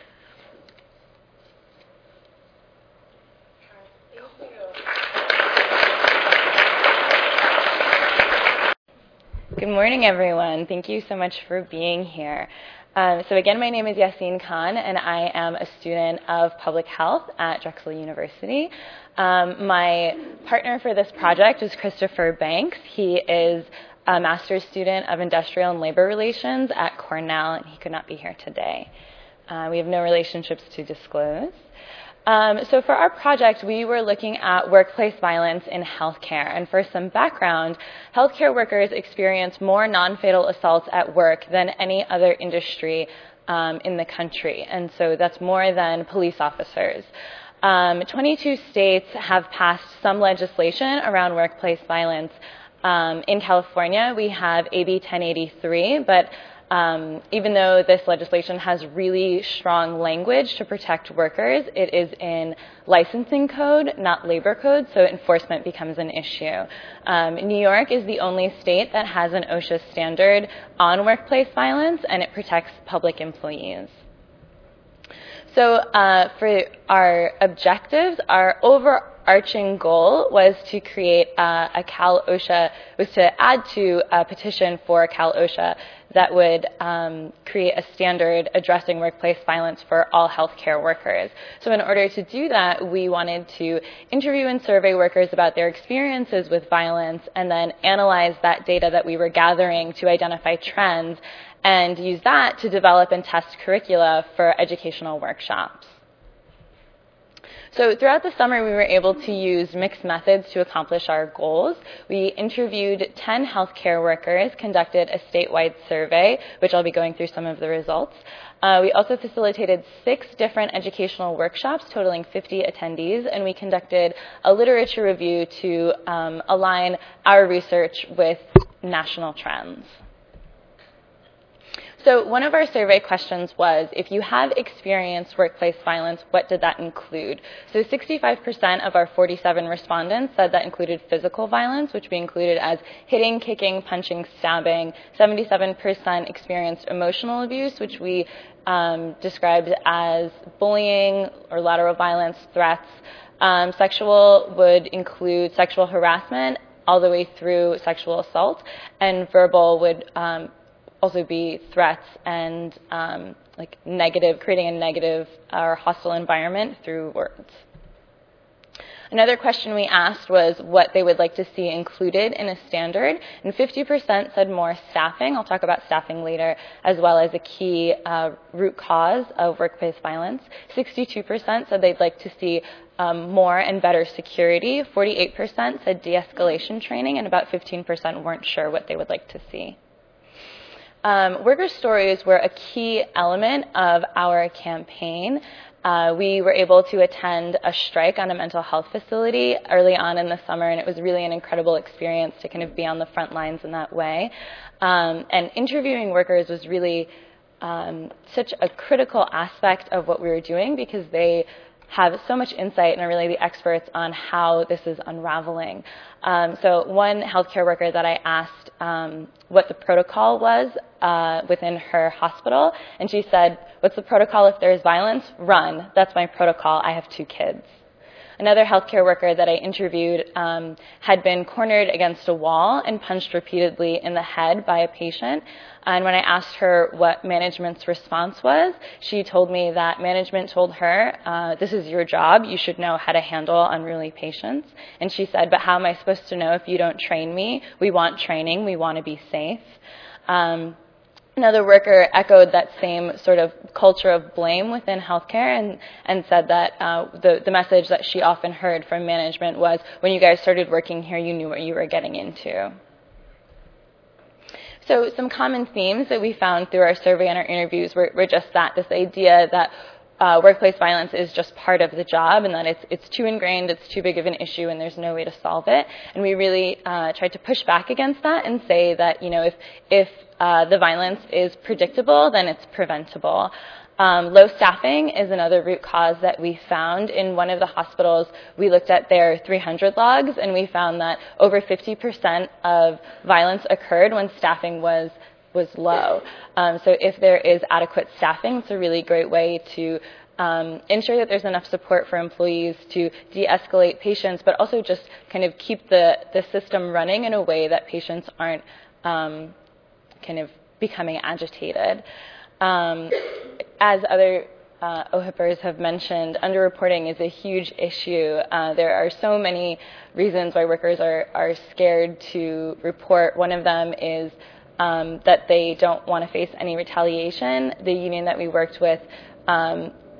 Good morning, everyone. Thank you so much for being here. Um, so again, my name is Yassine Khan, and I am a student of public health at Drexel University. Um, my partner for this project is Christopher Banks. He is a master's student of industrial and labor relations at Cornell, and he could not be here today. Uh, we have no relationships to disclose. Um, so for our project, we were looking at workplace violence in healthcare. And for some background, healthcare workers experience more non-fatal assaults at work than any other industry um, in the country. And so that's more than police officers. Um, twenty-two states have passed some legislation around workplace violence. Um, in California, we have A B ten eighty-three, but Um, even though this legislation has really strong language to protect workers, it is in licensing code, not labor code, so enforcement becomes an issue. Um, New York is the only state that has an OSHA standard on workplace violence, and it protects public employees. So uh, for our objectives, our overarching goal was to create uh, a Cal OSHA, was to add to a petition for Cal OSHA that would um, create a standard addressing workplace violence for all healthcare workers. So in order to do that, we wanted to interview and survey workers about their experiences with violence and then analyze that data that we were gathering to identify trends and use that to develop and test curricula for educational workshops. So throughout the summer, we were able to use mixed methods to accomplish our goals. We interviewed ten healthcare workers, conducted a statewide survey, which I'll be going through some of the results. Uh, we also facilitated six different educational workshops totaling fifty attendees, and we conducted a literature review to um, align our research with national trends. So one of our survey questions was, if you have experienced workplace violence, what did that include? So sixty-five percent of our forty-seven respondents said that included physical violence, which we included as hitting, kicking, punching, stabbing. seventy-seven percent experienced emotional abuse, which we um, described as bullying or lateral violence, threats. Um, sexual would include sexual harassment all the way through sexual assault, and verbal would um, also be threats and um, like negative, creating a negative or hostile environment through words. Another question we asked was what they would like to see included in a standard, and fifty percent said more staffing. I'll talk about staffing later, as well as a key uh, root cause of workplace violence. sixty-two percent said they'd like to see um, more and better security. forty-eight percent said de-escalation training, and about fifteen percent weren't sure what they would like to see. Um, worker stories were a key element of our campaign. Uh, we were able to attend a strike on a mental health facility early on in the summer, and it was really an incredible experience to kind of be on the front lines in that way. Um, and interviewing workers was really um, such a critical aspect of what we were doing because they have so much insight and are really the experts on how this is unraveling. Um, so one healthcare worker that I asked um, what the protocol was uh, within her hospital, and she said, "What's the protocol if there's violence? Run. That's my protocol. I have two kids." Another healthcare worker that I interviewed um, had been cornered against a wall and punched repeatedly in the head by a patient. And when I asked her what management's response was, she told me that management told her, uh, this is your job, you should know how to handle unruly patients. And she said, but how am I supposed to know if you don't train me? We want training, we want to be safe. Um, Another worker echoed that same sort of culture of blame within healthcare and, and said that uh, the, the message that she often heard from management was, when you guys started working here, you knew what you were getting into. So some common themes that we found through our survey and our interviews were, were just that, this idea that Uh, workplace violence is just part of the job, and that it's it's too ingrained, it's too big of an issue, and there's no way to solve it. And we really uh, tried to push back against that and say that, you know, if if uh, the violence is predictable, then it's preventable. Um, low staffing is another root cause that we found. In one of the hospitals, we looked at their three hundred logs, and we found that over fifty percent of violence occurred when staffing was was low. Um, so if there is adequate staffing, it's a really great way to um, ensure that there's enough support for employees to de-escalate patients, but also just kind of keep the, the system running in a way that patients aren't um, kind of becoming agitated. Um, as other uh, OHIPers have mentioned, underreporting is a huge issue. Uh, there are so many reasons why workers are, are scared to report. One of them is Um, that they don't want to face any retaliation. The union that we worked with um,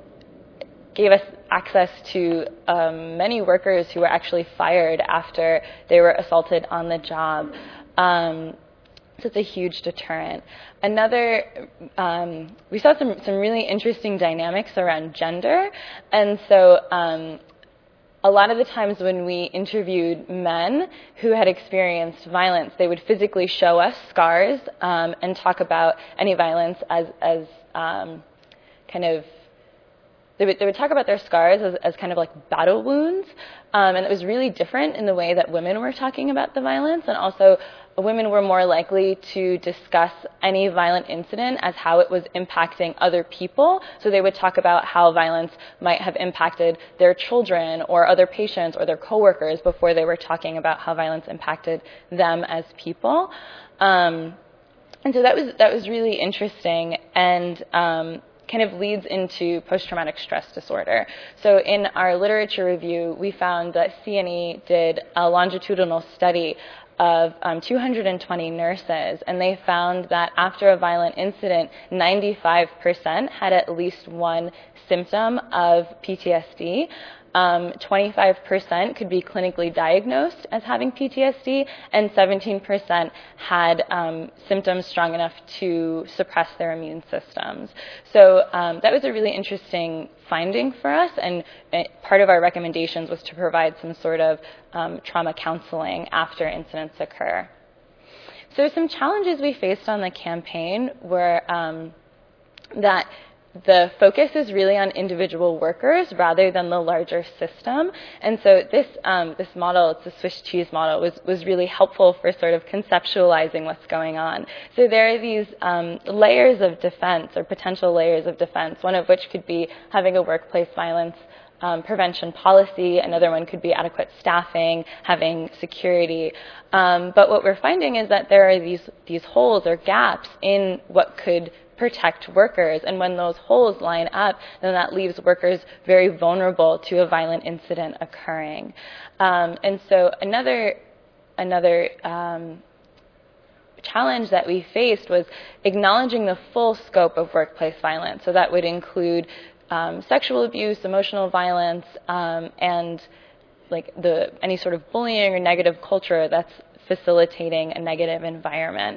gave us access to um, many workers who were actually fired after they were assaulted on the job. Um, so it's a huge deterrent. Another, um, we saw some, some really interesting dynamics around gender. And so um, a lot of the times when we interviewed men who had experienced violence, they would physically show us scars um, and talk about any violence as, as um, kind of, they would, they would talk about their scars as, as kind of like battle wounds. Um, and it was really different in the way that women were talking about the violence. And also women were more likely to discuss any violent incident as how it was impacting other people. So they would talk about how violence might have impacted their children or other patients or their coworkers before they were talking about how violence impacted them as people. Um, and so that was that was really interesting and um, kind of leads into post-traumatic stress disorder. So in our literature review, we found that C N E did a longitudinal study of um, two hundred twenty nurses, and they found that after a violent incident, ninety-five percent had at least one symptom of P T S D. Um, twenty-five percent could be clinically diagnosed as having P T S D, and seventeen percent had um, symptoms strong enough to suppress their immune systems. So um, that was a really interesting finding for us, and it, part of our recommendations was to provide some sort of um, trauma counseling after incidents occur. So some challenges we faced on the campaign were um, that the focus is really on individual workers rather than the larger system. And so this um, this model, it's a Swiss cheese model, was, was really helpful for sort of conceptualizing what's going on. So there are these um, layers of defense, or potential layers of defense, one of which could be having a workplace violence um, prevention policy. Another one could be adequate staffing, having security. Um, but what we're finding is that there are these, these holes or gaps in what could protect workers, and when those holes line up, then that leaves workers very vulnerable to a violent incident occurring. Um, and so another another um, challenge that we faced was acknowledging the full scope of workplace violence. So that would include um, sexual abuse, emotional violence, um, and like the any sort of bullying or negative culture that's facilitating a negative environment.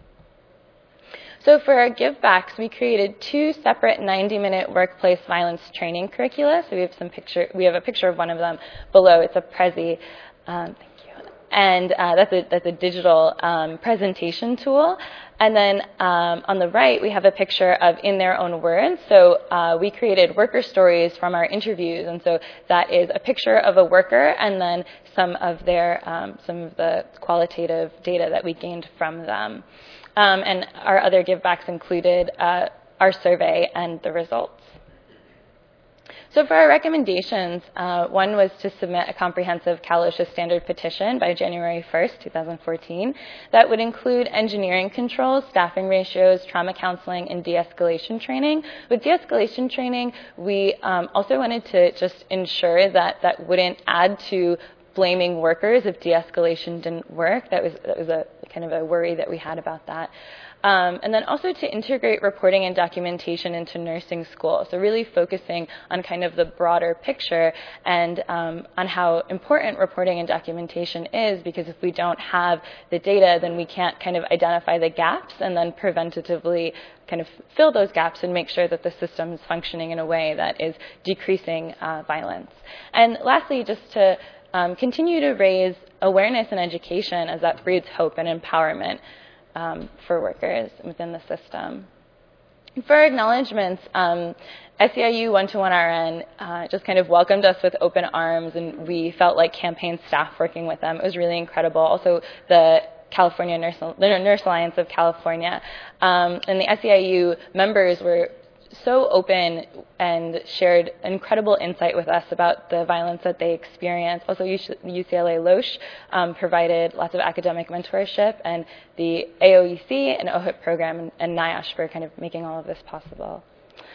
So for our givebacks, we created two separate ninety-minute workplace violence training curricula. So we have some picture. We have a picture of one of them below. It's a Prezi. Um, thank you. and uh, that's a that's a digital um, presentation tool. And then um, on the right, we have a picture of In Their Own Words. So uh, we created worker stories from our interviews, and so that is a picture of a worker and then some of their um, some of the qualitative data that we gained from them. Um, and our other givebacks included uh, our survey and the results. So for our recommendations, uh, one was to submit a comprehensive Cal OSHA standard petition by January first, two thousand fourteen, that would include engineering controls, staffing ratios, trauma counseling, and de-escalation training. With de-escalation training, we um, also wanted to just ensure that that wouldn't add to blaming workers if de-escalation didn't work. That was, that was a kind of a worry that we had about that. Um, and then also to integrate reporting and documentation into nursing school. So really focusing on kind of the broader picture and um, on how important reporting and documentation is, because if we don't have the data, then we can't kind of identify the gaps and then preventatively kind of fill those gaps and make sure that the system is functioning in a way that is decreasing uh, violence. And lastly, just to um, continue to raise awareness and education, as that breeds hope and empowerment Um, for workers within the system. For acknowledgements, um, S E I U one to one R N uh, just kind of welcomed us with open arms, and we felt like campaign staff working with them. It was really incredible. Also, the California Nurse, the Nurse Alliance of California um, and the S E I U members were so open and shared incredible insight with us about the violence that they experienced. Also, U C L A Loesch um, provided lots of academic mentorship, and the A O E C and O H I P program and, and NIOSH for kind of making all of this possible.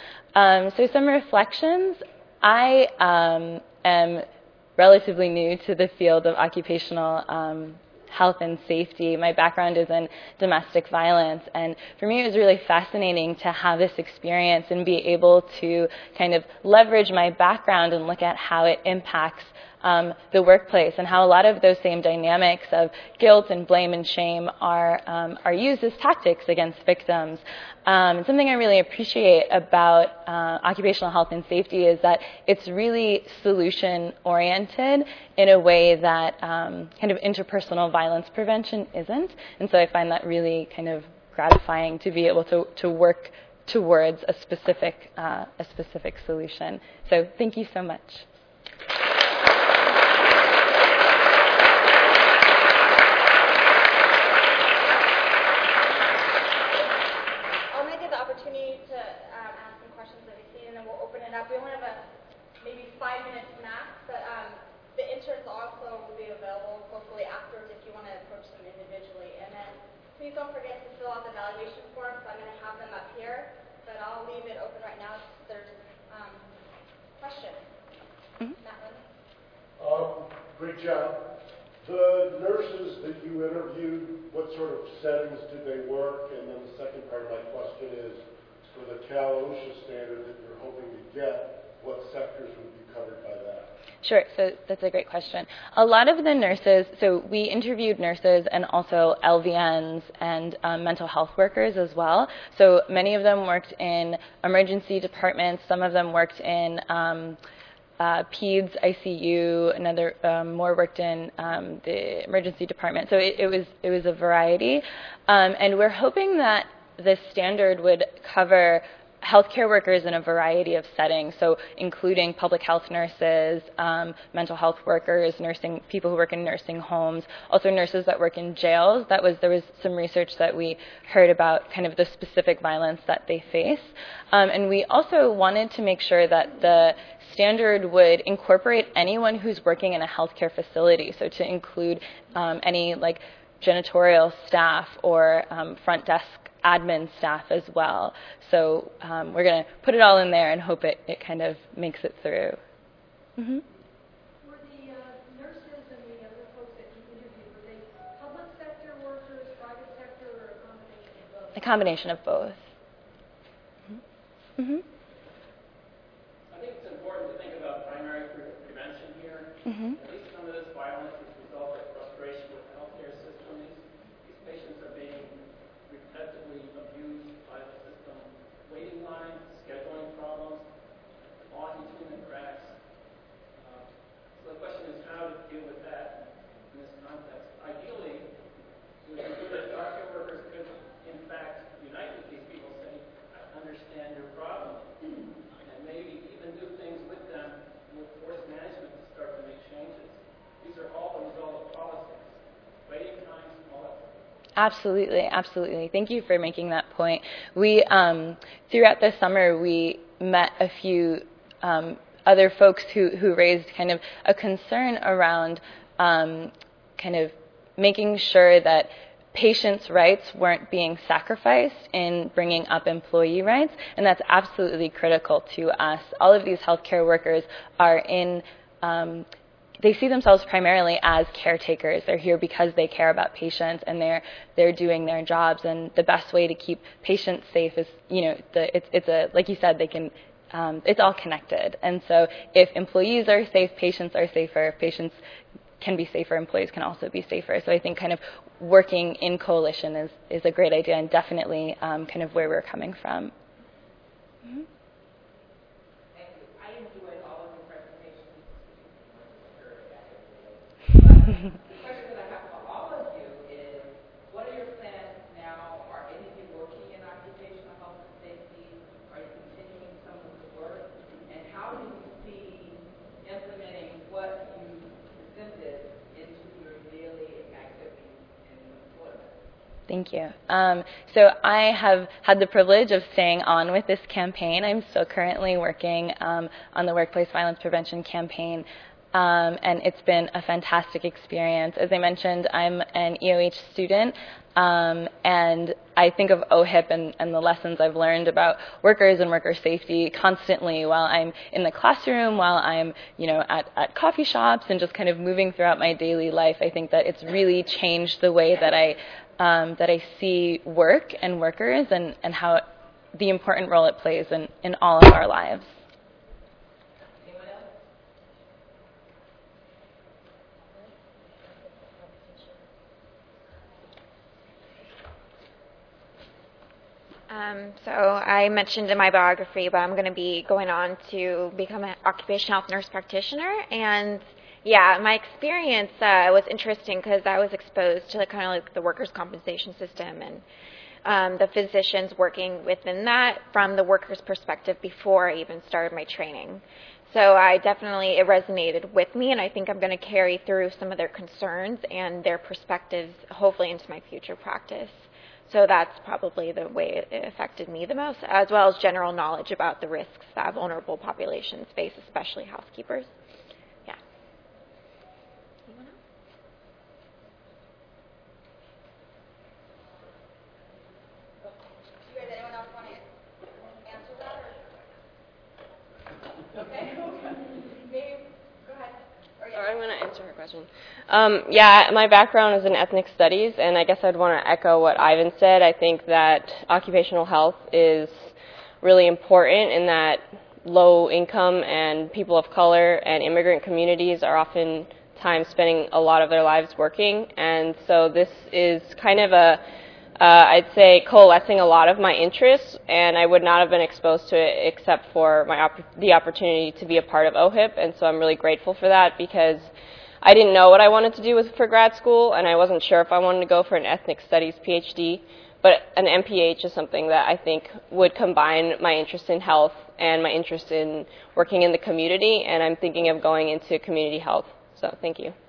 Um, so some reflections. I um, am relatively new to the field of occupational um, health and safety. My background is in domestic violence, and for me it was really fascinating to have this experience and be able to kind of leverage my background and look at how it impacts um, the workplace, and how a lot of those same dynamics of guilt and blame and shame are um, are used as tactics against victims. Um, something I really appreciate about uh, occupational health and safety is that it's really solution-oriented in a way that um, kind of interpersonal violence prevention isn't. And so I find that really kind of gratifying to be able to, to work towards a specific, uh, a specific solution. So thank you so much. Please don't forget to fill out the evaluation forms. I'm going to have them up here, but I'll leave it open right now if there's um, questions. Mm-hmm. Matt, um, great job. The nurses that you interviewed, what sort of settings did they work? And then the second part of my question is, for the Cal OSHA standard that you're hoping to get, what sectors would be covered by that? Sure, so that's a great question. A lot of the nurses, so we interviewed nurses and also L V Ns and um, mental health workers as well. So many of them worked in emergency departments, some of them worked in um, uh, peds I C U, another um, more worked in um, the emergency department. So it, it was it was a variety, um, and we're hoping that this standard would cover healthcare workers in a variety of settings, so including public health nurses, um, mental health workers, nursing people who work in nursing homes, also nurses that work in jails. That was there was some research that we heard about kind of the specific violence that they face, um, and we also wanted to make sure that the standard would incorporate anyone who's working in a healthcare facility, so to include um, any like janitorial staff or um, front desk admin staff as well. So um, we're going to put it all in there and hope it, it kind of makes it through. Mm-hmm. Were the uh, nurses and the other folks that you interviewed, were they public sector workers, private sector, or a combination of both? A combination of both. Mm-hmm. Mm-hmm. I think it's important to think about primary pre- prevention here. Mm-hmm. At least some of this violence is a result of frustration with the healthcare system. These, these patients are being repetitively abused by the system. Waiting lines, scheduling problems, falling between the cracks. Uh, so the question is how to deal with that in this context. Absolutely, absolutely. Thank you for making that point. We, um, throughout the summer, we met a few um, other folks who, who raised kind of a concern around um, kind of making sure that patients' rights weren't being sacrificed in bringing up employee rights, and that's absolutely critical to us. All of these healthcare workers are in um, they see themselves primarily as caretakers. They're here because they care about patients, and they're they're doing their jobs. And the best way to keep patients safe is, you know, the, it's it's a like you said, they can. Um, it's all connected. And so, if employees are safe, patients are safer. If patients can be safer, employees can also be safer. So I think kind of working in coalition is is a great idea, and definitely um, kind of where we're coming from. Mm-hmm. The question that I have for all of you is, what are your plans now? Are any of you working in occupational health and safety? Are you continuing some of the work? And how do you see implementing what you presented into your daily activities in employment? Thank you. Um, so I have had the privilege of staying on with this campaign. I'm still currently working um, on the Workplace Violence Prevention campaign. Um, and it's been a fantastic experience. As I mentioned, I'm an E O H student, um, and I think of O H I P and, and the lessons I've learned about workers and worker safety constantly while I'm in the classroom, while I'm, you know, at, at coffee shops, and just kind of moving throughout my daily life. I think that it's really changed the way that I um, that I see work and workers, and, and how the important role it plays in, in all of our lives. Um, so I mentioned in my biography, but I'm going to be going on to become an occupational health nurse practitioner. And yeah, my experience uh, was interesting because I was exposed to the, kind of like the workers' compensation system and um, the physicians working within that from the workers' perspective before I even started my training. So I definitely, it resonated with me, and I think I'm going to carry through some of their concerns and their perspectives, hopefully, into my future practice. So that's probably the way it affected me the most, as well as general knowledge about the risks that vulnerable populations face, especially housekeepers. Yeah. Anyone else? Do you guys, anyone else want to answer that? Or? Okay. Maybe, go ahead. Or, yeah. Or I'm going to answer her question. Um, yeah, my background is in ethnic studies, and I guess I'd want to echo what Ivan said. I think that occupational health is really important in that low income and people of color and immigrant communities are oftentimes spending a lot of their lives working, and so this is kind of a Uh, I'd say coalescing a lot of my interests, and I would not have been exposed to it except for my opp- the opportunity to be a part of O H I P, and so I'm really grateful for that because I didn't know what I wanted to do with, for grad school, and I wasn't sure if I wanted to go for an ethnic studies PhD, but an M P H is something that I think would combine my interest in health and my interest in working in the community, and I'm thinking of going into community health, so thank you.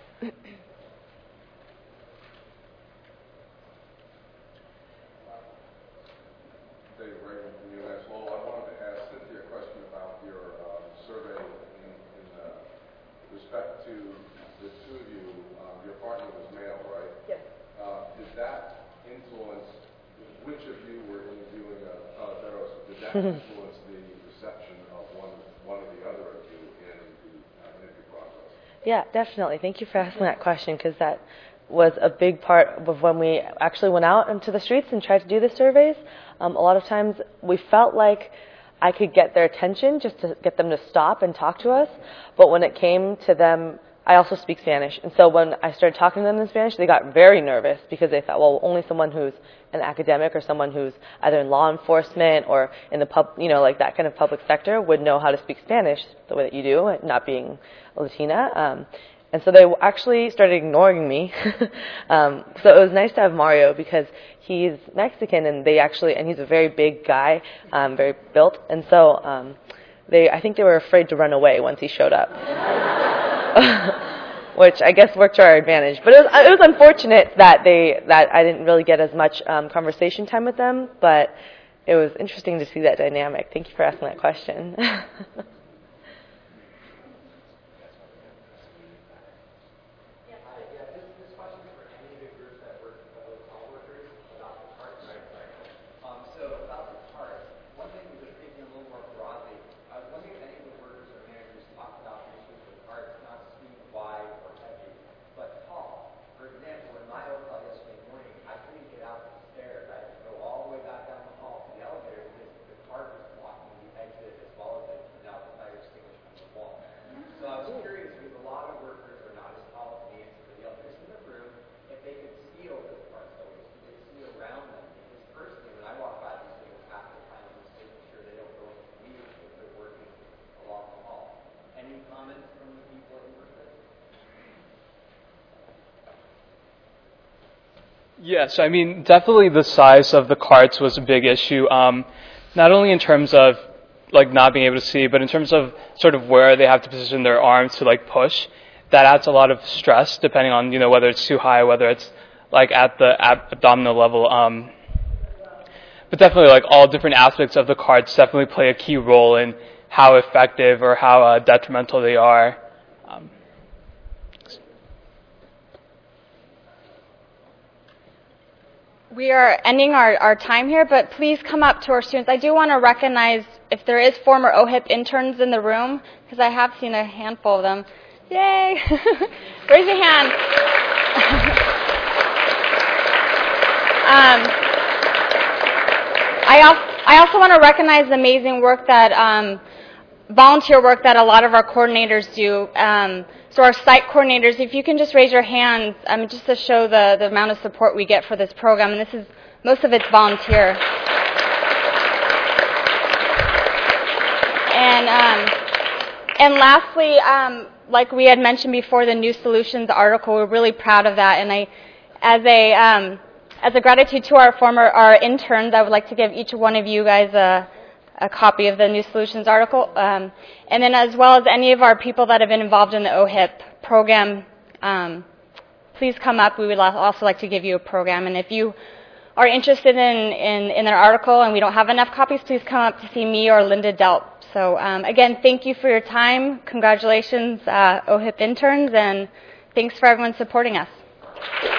Influence the reception of one, one or the other of you in the uh, interview process? Yeah, definitely. Thank you for asking that question, because that was a big part of when we actually went out into the streets and tried to do the surveys. Um, a lot of times we felt like I could get their attention just to get them to stop and talk to us, but when it came to them, I also speak Spanish, and so when I started talking to them in Spanish, they got very nervous because they thought, well, only someone who's an academic or someone who's either in law enforcement or in the pub, you know, like that kind of public sector would know how to speak Spanish the way that you do, not being a Latina. Um, and so they actually started ignoring me. um, so it was nice to have Mario because he's Mexican, and they actually, and he's a very big guy, um, very built, and so um, they, I think they were afraid to run away once he showed up. which I guess worked to our advantage. But it was, it was unfortunate that they that I didn't really get as much um, conversation time with them, but it was interesting to see that dynamic. Thank you for asking that question. Yes, I mean, definitely the size of the carts was a big issue, um, not only in terms of like not being able to see, but in terms of sort of where they have to position their arms to like push. That adds a lot of stress depending on, you know, whether it's too high, whether it's like at the ab- abdominal level. Um, but definitely like all different aspects of the carts definitely play a key role in how effective or how uh, detrimental they are. Um, We are ending our, our time here, but please come up to our students. I do want to recognize if there is former O H I P interns in the room, because I have seen a handful of them. Yay! Raise your hand. um, I, al- I also want to recognize the amazing work that, um, volunteer work that a lot of our coordinators do. Um, So our site coordinators, if you can just raise your hands, um, just to show the, the amount of support we get for this program, and this is, most of it's volunteer. And um, and lastly, um, like we had mentioned before, the New Solutions article, we're really proud of that. And I, as a um, as a gratitude to our former our interns, I would like to give each one of you guys a. a copy of the New Solutions article, um, and then as well as any of our people that have been involved in the O H I P program, um, please come up. We would also like to give you a program, and if you are interested in, in, in an article and we don't have enough copies, please come up to see me or Linda Delp. So um, again, thank you for your time. Congratulations, uh, O H I P interns, and thanks for everyone supporting us.